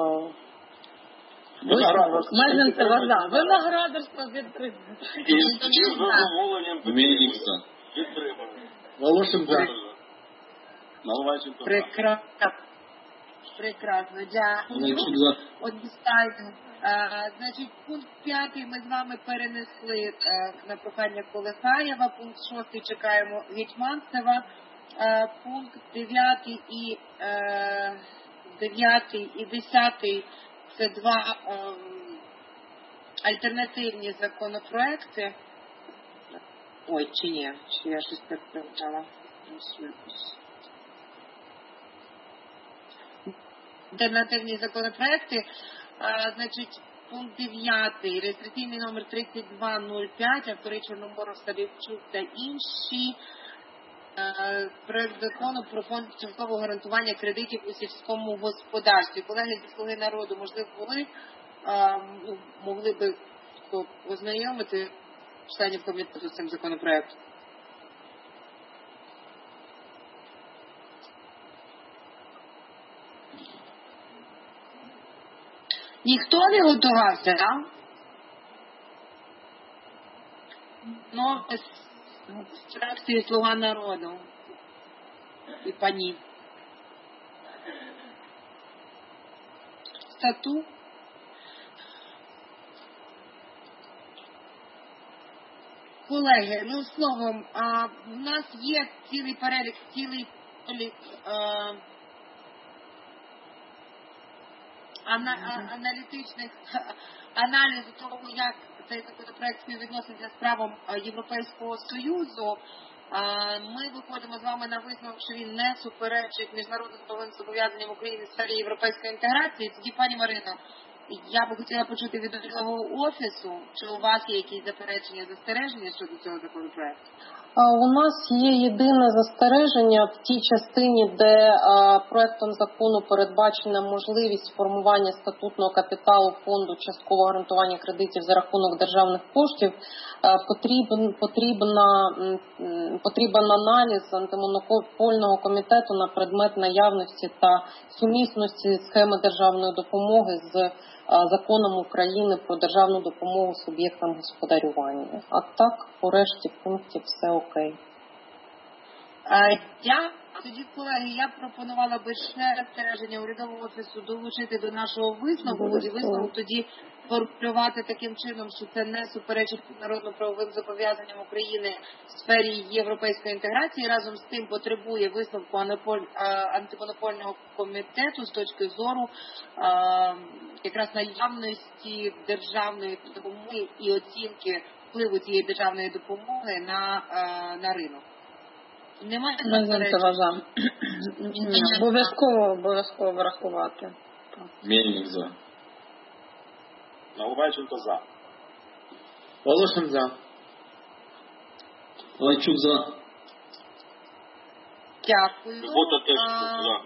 Мезенцева, виноградарство підтримує. І з задоволенням підтримуємо. Волошин за. Наливайченко. Прекрасно, дякую. Одностайно. Значить, пункт 5 ми з вами перенесли на прохання Колесаєва, пункт 6 чекаємо Гетьманцева, пункт 9 і 10 це два альтернативні законопроекти. Ой, чи ні, чи я щось перепитала. Альтернативні законопроекти, значить, пункт 9, реєстраційний номер 3205, автори Чорноморов, Савівчук та інші. Проект закону про фонд часткового гарантування кредитів у сільському господарстві. Колеги зі «Слуги народу», можливо, ви могли би ознайомити членів комітету з цим законопроектом? Ніхто не готувався, так? Ну, з фракції «Слуга народу» і пані. Статут. Колеги, словом, в нас є цілий перелік аналітичних аналізу того, як цей законопроект співвідноситься з правом Європейського Союзу. Ми виходимо з вами на висновок, що він не суперечить міжнародним зобов'язанням України в сфері європейської інтеграції. Тоді, пані Марино, я би хотіла почути від Білого офісу, чи у вас є якісь заперечення, застереження щодо цього законопроекту? У нас є єдине застереження в тій частині, де проектом закону передбачена можливість формування статутного капіталу фонду часткового гарантування кредитів за рахунок державних коштів. Потрібен аналіз антимонопольного комітету на предмет наявності та сумісності схеми державної допомоги з законом України про державну допомогу суб'єктам господарювання. А так, по решті пунктів все окей. Тоді, колеги, я пропонувала би ще розстеження урядового офісу долучити до нашого висновку, і висновок тоді формулювати таким чином, що це не суперечить міжнародно-правовим зобов'язанням України в сфері європейської інтеграції. Разом з тим потребує висновку антимонопольного комітету з точки зору якраз наявності державної допомоги і оцінки впливу цієї державної допомоги на ринок. Немає заперечень. Обов'язково врахувати. Мельник за. Наливайченко за. Волошин за. Галайчук за. Дякую. Робота теж за.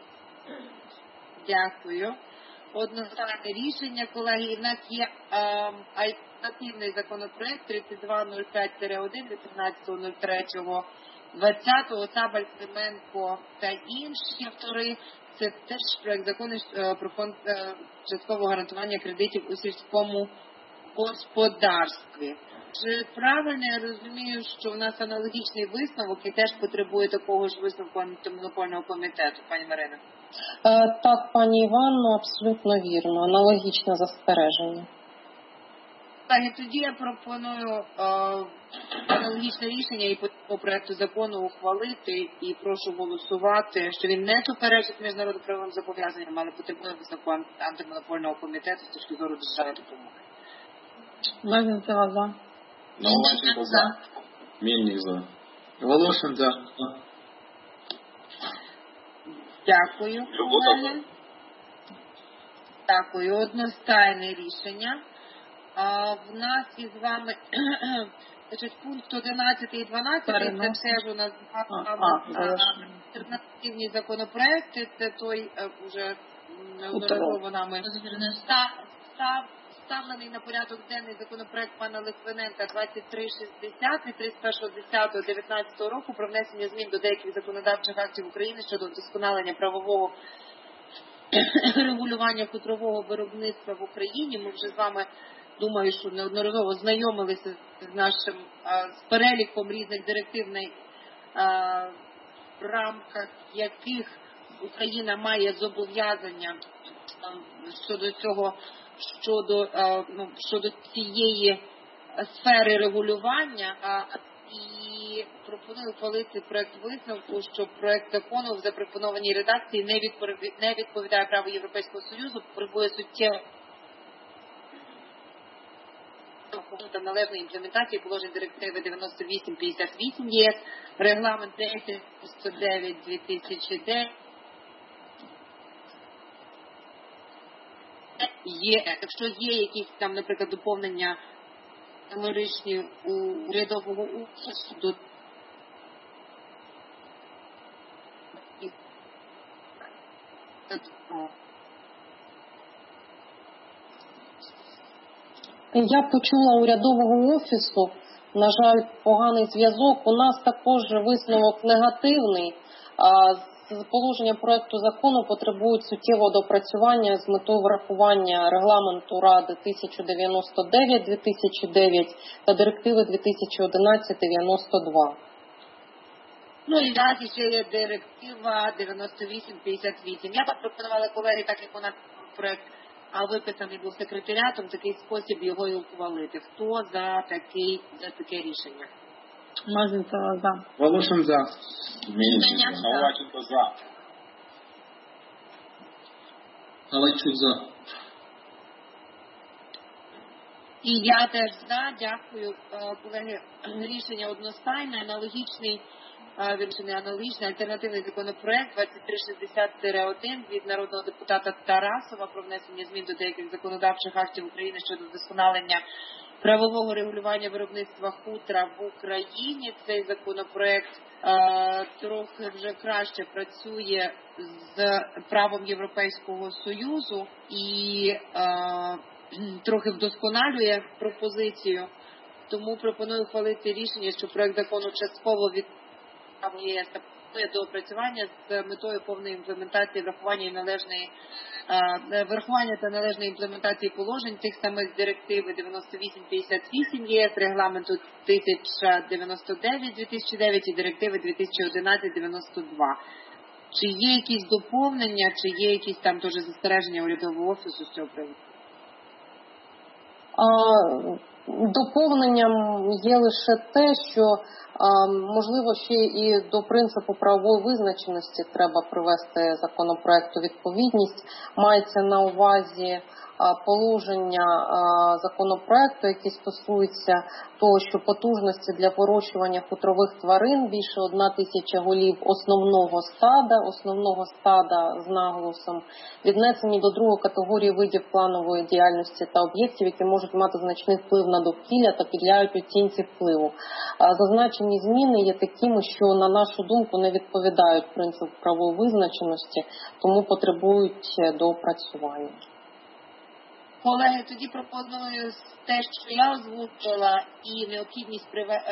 Дякую. Одностайне рішення, колеги. У нас є альтернативний законопроект 3205-1 від 13.03.20. Цабаль, Клименко та інші автори. Це теж проект закону про фонд часткового гарантування кредитів у сільському господарстві. Чи правильно я розумію, що в нас аналогічний висновок і теж потребує такого ж висновку антимонопольного комітету, пані Марина? Так, пані Іванно, абсолютно вірно. Аналогічне застереження. Так, і тоді я пропоную аналогічне рішення і по проекту закону ухвалити і прошу голосувати, що він не суперечить міжнародно-правовим зобов'язанням, але потребує висновку антимонопольного комітету з точки зору державної допомоги. Мельницева за. Наливайченко за. Мельник за. Волошин за. Дякую, колеги. Дякую. Одностайне рішення. В нас із вами пункт 11 і 12, це теж у нас альтернативні законопроекти, це той вже неодноразово нами ставлений на порядок денний законопроект пана Литвиненка 2360 від 31.10.19 року про внесення змін до деяких законодавчих актів України щодо вдосконалення правового регулювання хутрового виробництва в Україні. Ми вже з вами, думаю, що неодноразово знайомилися з нашим з переліком різних директивних в рамках яких Україна має зобов'язання щодо цього, щодо цієї сфери регулювання, і пропоную ухвалити проект висновку, що проект закону в запропонованій редакції не відповідає праву Європейського Союзу, потребує суттєво та належної імплементації положень директиви 9858 ЄС, регламент 1099/2009. Якщо є якісь там, наприклад, доповнення аналогічні у урядового офісу до Я почула урядового офісу, на жаль, поганий зв'язок. У нас також висновок негативний. Положення проекту закону потребують суттєвого допрацювання з метою врахування регламенту Ради 1099/2009 та директиви 2011/92. Ну і далі ще є директива 9858. Я пропонувала, колеги, так як у нас проект виписаний був секретаріатом, такий спосіб його і ухвалити. Хто за таке рішення? Мазінцева за. Волошин за. Наливайченко за. Галайчук за. І я теж за. Дякую, колеги. Рішення одностайне, аналогічний вирішений аналогічний альтернативний законопроект 2360-1 від народного депутата Тарасова про внесення змін до деяких законодавчих актів України щодо вдосконалення правового регулювання виробництва хутра в Україні. Цей законопроект трохи вже краще працює з правом Європейського Союзу і трохи вдосконалює пропозицію. Тому пропоную ухвалити рішення, що проект закону частково від ЄС та до опрацювання з метою повної імплементації врахування та належної імплементації положень тих самих директив 98/58 ЄС, регламенту 1099/2009 і директиви 2011/92. Чи є якісь доповнення, чи є якісь там теж застереження урядового офісу з цього приводу? Доповненням є лише те, що можливо ще і до принципу правової визначеності треба привести законопроекту відповідність. Мається на увазі положення законопроекту, які стосуються того, що потужності для вирощування хутрових тварин більше 1000 голів основного стада з наголосом, віднесені до другої категорії видів планової діяльності та об'єктів, які можуть мати значний вплив на довкілля та підлягають оцінці впливу. Зазначені зміни є такими, що, на нашу думку, не відповідають принципу правової визначеності, тому потребують доопрацювання. Колеги, тоді пропоную те, що я озвучила, і необхідність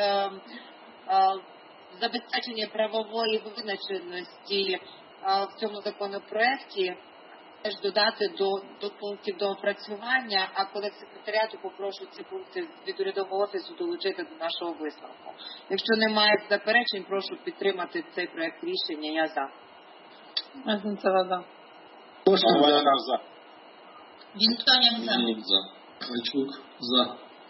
забезпечення правової визначеності в цьому законопроекті теж додати до пунктів доопрацювання, а колег секретаріату попрошу ці пункти від урядового офісу долучити до нашого висновку. Якщо немає заперечень, прошу підтримати цей проект рішення. Я за. За. Вінтонів за. Ковальчук за.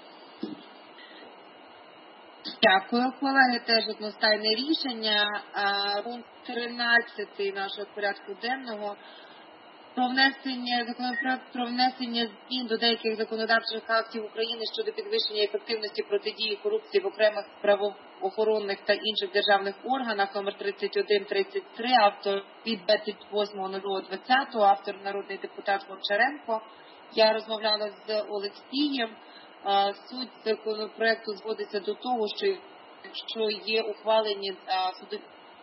Дякую, колеги. Теж одностайне рішення. Пункт 13 нашого порядку денного законопроект про внесення змін до деяких законодавчих актів України щодо підвищення ефективності протидії корупції в окремих правоохоронних та інших державних органах, номер 3133, автор від 28.02.20, автор народний депутат Гончаренко. Я розмовляла з Олексієм. Суть законопроекту зводиться до того, що якщо є ухвалені суди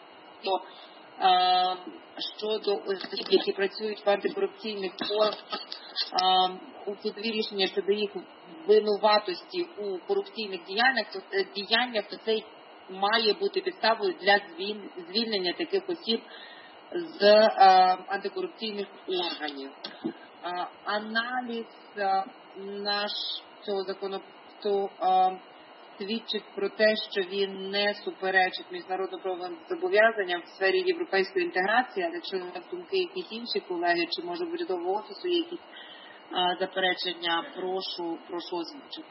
щодо осіб, які працюють в антикорупційних органах, у судові рішення щодо їх винуватості у корупційних діяннях, то це має бути підставою для звільнення таких осіб з антикорупційних органів. Аналіз наш цього законопроекту свідчить про те, що він не суперечить міжнародно-правовим зобов'язанням в сфері європейської інтеграції, але якщо у вас думки якісь інші колеги, чи може в урядового офісу є якісь заперечення, прошу озвучити.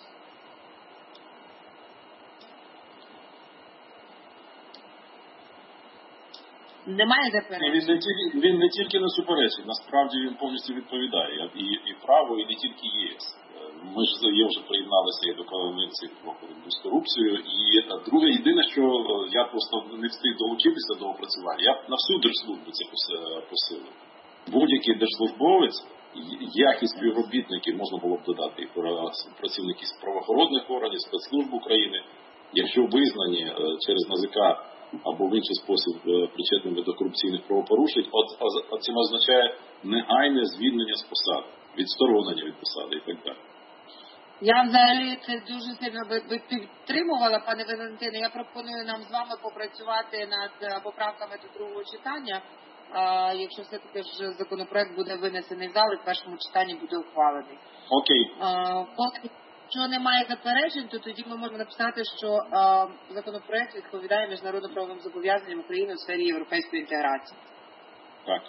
Немає заперечень? Він не тільки не суперечить, насправді він повністю відповідає і право, і не тільки ЄС. Ми ж вже приєдналися до Конвенції про боротьбу з корупцією. І друге, єдине, що я просто не встиг долучитися до опрацювання, я на всю держслужбу це посилив. Будь-який держслужбовець, як і співробітники, можна було б додати і працівники з правоохоронних органів, спецслужб України, якщо визнані через НАЗК або в інший спосіб причетними до корупційних правопорушень, це означає негайне звільнення з посади, відсторонення від посади і так далі. Я взагалі це дуже сильно підтримувала, пане Валентине. Я пропоную нам з вами попрацювати над поправками до другого читання, якщо все-таки ж законопроект буде винесений в зал і в першому читанні буде ухвалений. Окей. Якщо немає заперечень, то тоді ми можемо написати, що законопроект відповідає міжнародно-правовим зобов'язанням України у сфері європейської інтеграції. Так.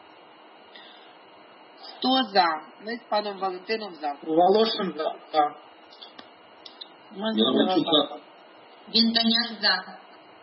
Хто за? Ми з паном Валентином за. Волошин за. Ковальчук за. Вінтоняк за.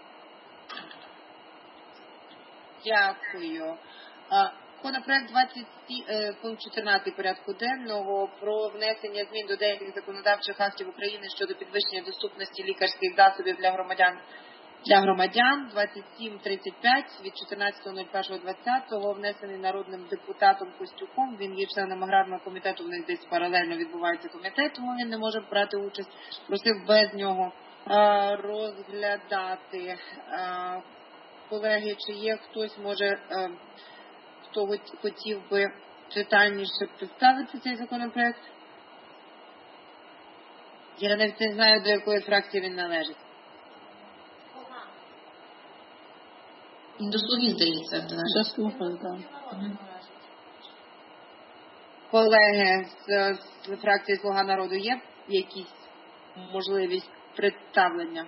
Дякую. Законопроект 20, пункт 14 порядку денного про внесення змін до деяких законодавчих актів України щодо підвищення доступності лікарських засобів для громадян для громадян 2735 від 14.01.2020, внесений народним депутатом Костюком. Він є членом аграрного комітету, в них десь паралельно відбувається комітет, тому він не може брати участь. Просив без нього розглядати. Колеги, чи є хтось, може, хто хотів би детальніше представити цей законопроект? Я навіть не знаю, до якої фракції він належить. До слуги, здається. До слуги, так. Колеги з фракції «Слуга народу» є якісь можливість представлення?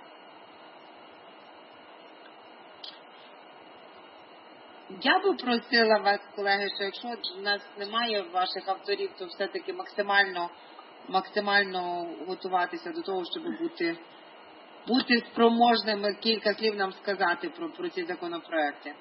Я би просила вас, колеги, що якщо в нас немає ваших авторів, то все-таки максимально готуватися до того, щоб бути спроможними кілька слів нам сказати про ці законопроекти.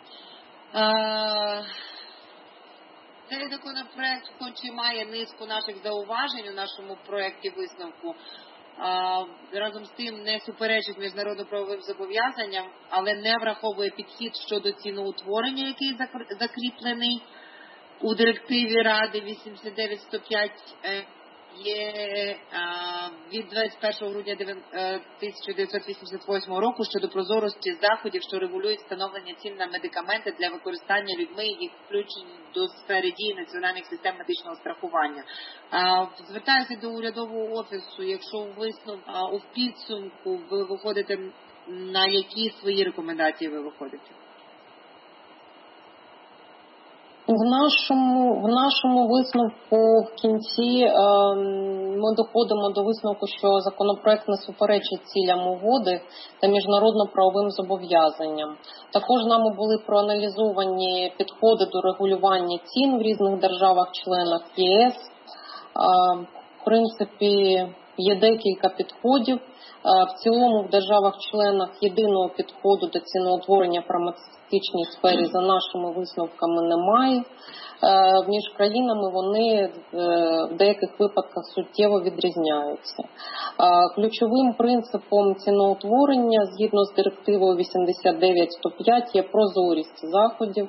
Цей законопроект, хоч і має низку наших зауважень у нашому проєкті висновку, разом з тим не суперечить міжнародно-правовим зобов'язанням, але не враховує підхід щодо ціноутворення, який закріплений у директиві Ради 89/105 є від 21 грудня 1988 року щодо прозорості заходів, що регулюють встановлення цін на медикаменти для використання людьми і їх включення до сфери дії національних систем медичного страхування. Звертаюся до урядового офісу, якщо у підсумку ви виходите, на які свої рекомендації ви виходите? В нашому висновку в кінці ми доходимо до висновку, що законопроект не суперечить цілям угоди та міжнародно-правовим зобов'язанням. Також нами були проаналізовані підходи до регулювання цін в різних державах-членах ЄС. В принципі, є декілька підходів. В цілому в державах-членах єдиного підходу до ціноутворення в фармацевтичній сфері за нашими висновками немає. Між країнами вони в деяких випадках суттєво відрізняються. Ключовим принципом ціноутворення згідно з директивою 89/105 є прозорість заходів,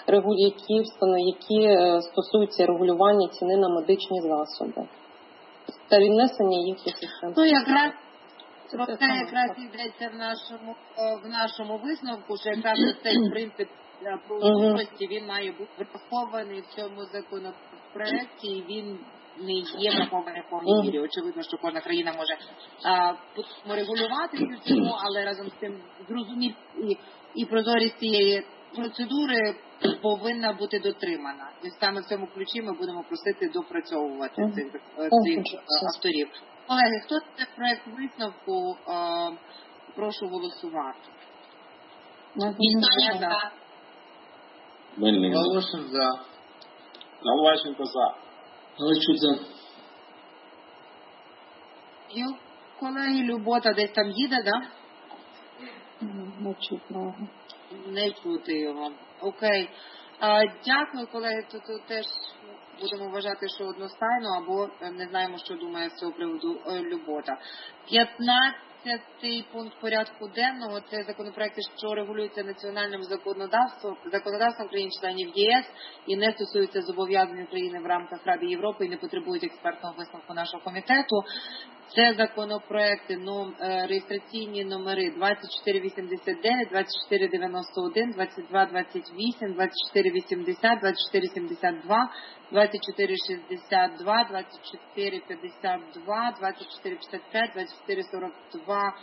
які стосуються регулювання ціни на медичні засоби та віднесення їх до систем. Про це якраз йдеться в нашому висновку, що якраз цей принцип прозорості, він має бути врахований в цьому законопроекті, і він не є врахований в повній мірі. Очевидно, що кожна країна може регулювати цю ціну, але разом з тим зрозуміти і прозорість цієї процедури повинна бути дотримана. І саме в цьому ключі ми будемо просити допрацьовувати цих авторів. Колеги, хто це проект висновку? Прошу голосувати. Мельник за. Волошин за. Наливайченко за. Галичук за. Колеги, Любота десь там їде, да? Не чути його. Окей. Дякую, колеги. Тут теж будемо вважати, що одностайно, або не знаємо, що думає з цього приводу Любота. 15-й пункт порядку денного – це законопроекти, що регулюються національним законодавством країн-членів ЄС і не стосуються зобов'язань України в рамках Ради Європи і не потребують експертного висновку нашого комітету. Це законопроекти реєстраційні номери 2489, 2491, 2228, 2480, 2472, 2462, 2452, 2455, 2442,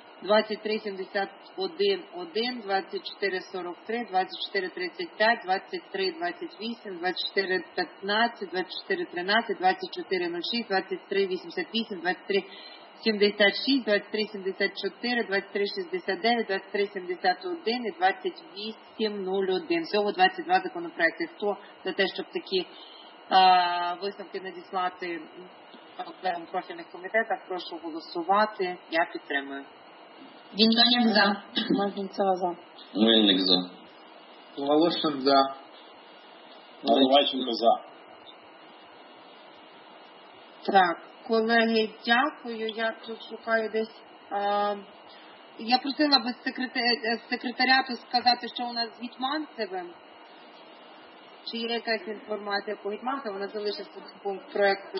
2371, 2443, 2435, 2328, 2415, 2413, 2406, 2388, 2376, 2374, 2369, 2371 і 2801. Всього 22 законопроекти. Хто за те, щоб такі висновки надіслати членам профільних комітетах, прошу голосувати. Я підтримую. Вінтонів за. Мазінцева за. Мельник за. Волошин за. Наливайченко за. Так, колеги, дякую. Я тут шукаю десь Я просила би секретаріату сказати, що у нас з Гетьманцевим. Чи є якась інформація по Гетьманцеву? Вона залишився пункт проєкту.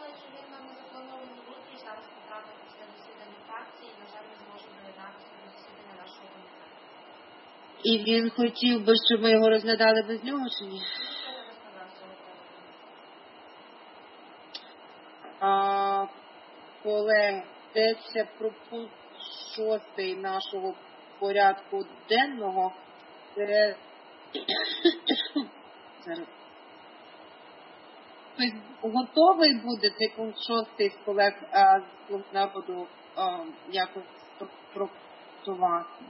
І він хотів би, щоб ми його розглядали без нього, чи ні? Колег, йдеться про пункт 6 нашого порядку денного. Це... Готовий буде цей пункт 6 з колег з «Слуг народу» якось прокоментувати?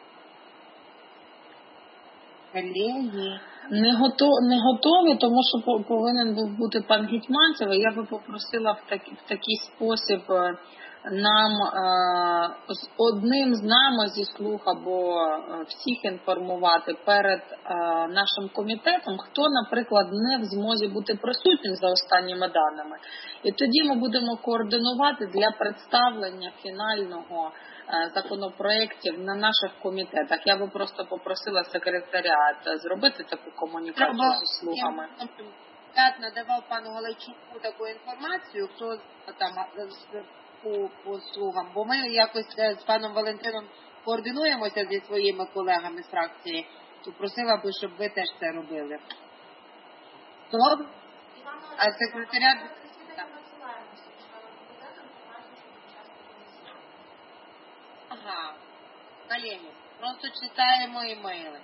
Колеги. Не готові, тому що повинен був бути пан Гетьманцев. Я би попросила в такий спосіб нам одним з нами зі слуг або всіх інформувати перед нашим комітетом, хто, наприклад, не в змозі бути присутнім за останніми даними. І тоді ми будемо координувати для представлення фінального законопроєктів на наших комітетах. Я би просто попросила секретаріат зробити таку комунікацію зі слугами. Я надавав пану Галайчуку таку інформацію, хто там по слугам, бо ми якось з паном Валентином координуємося зі своїми колегами з фракції, то просила би, щоб ви теж це робили. Добре? А секретаріат... Ага, колеги, просто читаємо імейли.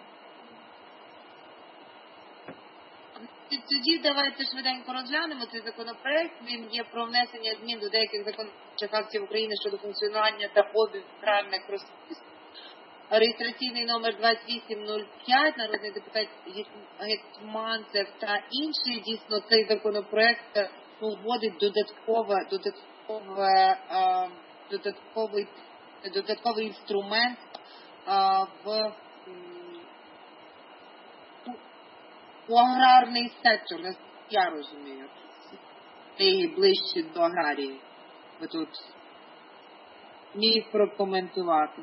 Тоді давайте швиденько розглянемо цей законопроект. Він є про внесення змін до деяких законодавчих актів України щодо функціонування та обігу гральних розписів. Реєстраційний номер 2805, народний депутат Гетьманцев та інші. Дійсно, цей законопроект вводить додатковий інструмент у аграрний сектор, я розумію. І ближче до аграрії. Ви тут міг прокоментувати.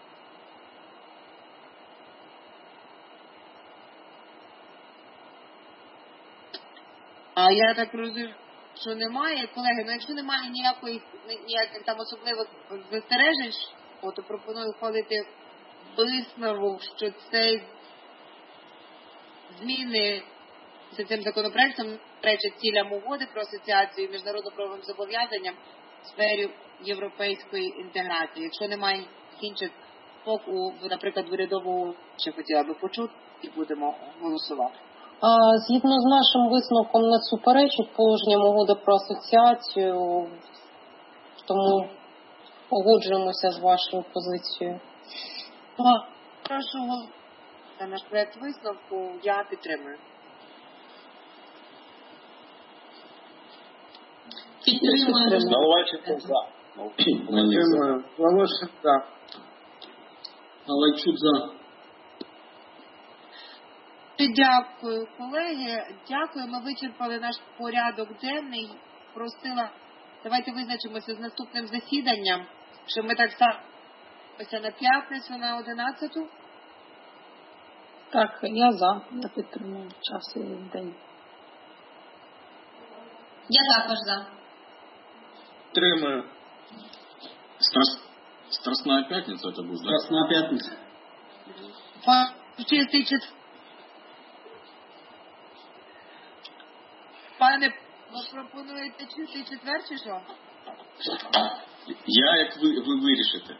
А я так розумію, що немає. Колеги, якщо немає ніяких там особливих застережень, то пропоную входити висновок, що цей зміни з цим законопроектом речать цілям угоди про асоціацію і міжнародно-правовим зобов'язанням в сфері європейської інтеграції. Якщо немає інших наприклад, урядового, що хотіла би почути, і будемо голосувати. Згідно з нашим висновком не суперечить положенням угоди про асоціацію, тому погоджуємося з вашою позицією. Прошу за наш проект висновку, я підтримую. Головайчук за. Підтримую. Волошин за. Галайчук за. Дякую, колеги. Дякую. Ми вичерпали наш порядок денний. Просила, давайте визначимося з наступним засіданням, що ми так само на п'ятницю на 11-ту. Так, я за. Я підтримую час і день. Я також за. Підтримую. Страстная пятница это будет, да? Страстна п'ятниця. Чистий четвер. Пане, ви пропонуєте чистий четвер чи що? Я, як ви вирішите.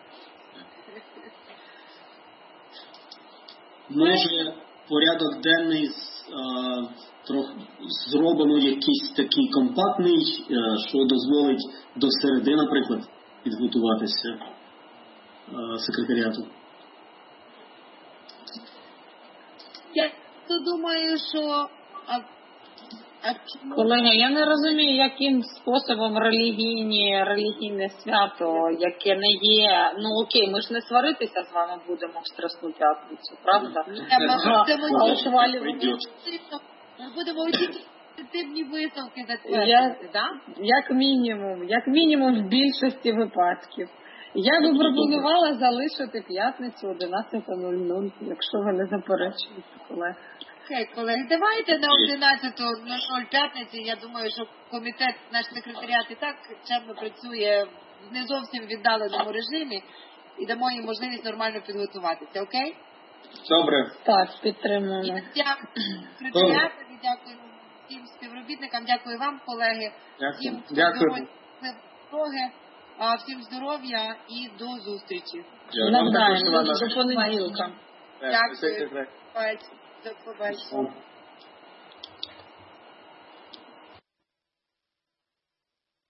Може, порядок денний зробимо якийсь такий компактний, що дозволить до середи, наприклад, підготуватися секретаріату. Я думаю, що... Колеги, я не розумію, яким способом релігійне свято, яке не є... Ну окей, ми ж не сваритися з вами будемо в Страсну п'ятницю, правда? Ми будемо позитивні висновки затвердити, так? Як мінімум в більшості випадків. Я би пропонувала залишити п'ятницю 11:00, якщо ви не заперечуєте, колеги. Окей, колеги, давайте на 11:00 п'ятниці. Я думаю, що комітет, наш секретаріат і так чемно працює в не зовсім віддаленому режимі і дамо їм можливість нормально підготуватися, окей? Добре. Так, підтримуємо. І дякую секретаріатові, дякую всім співробітникам, дякую вам, колеги. Всім Дякую. Всім здоров'я і до зустрічі. Навзаєм, до понеділка. Дякую. До побачення.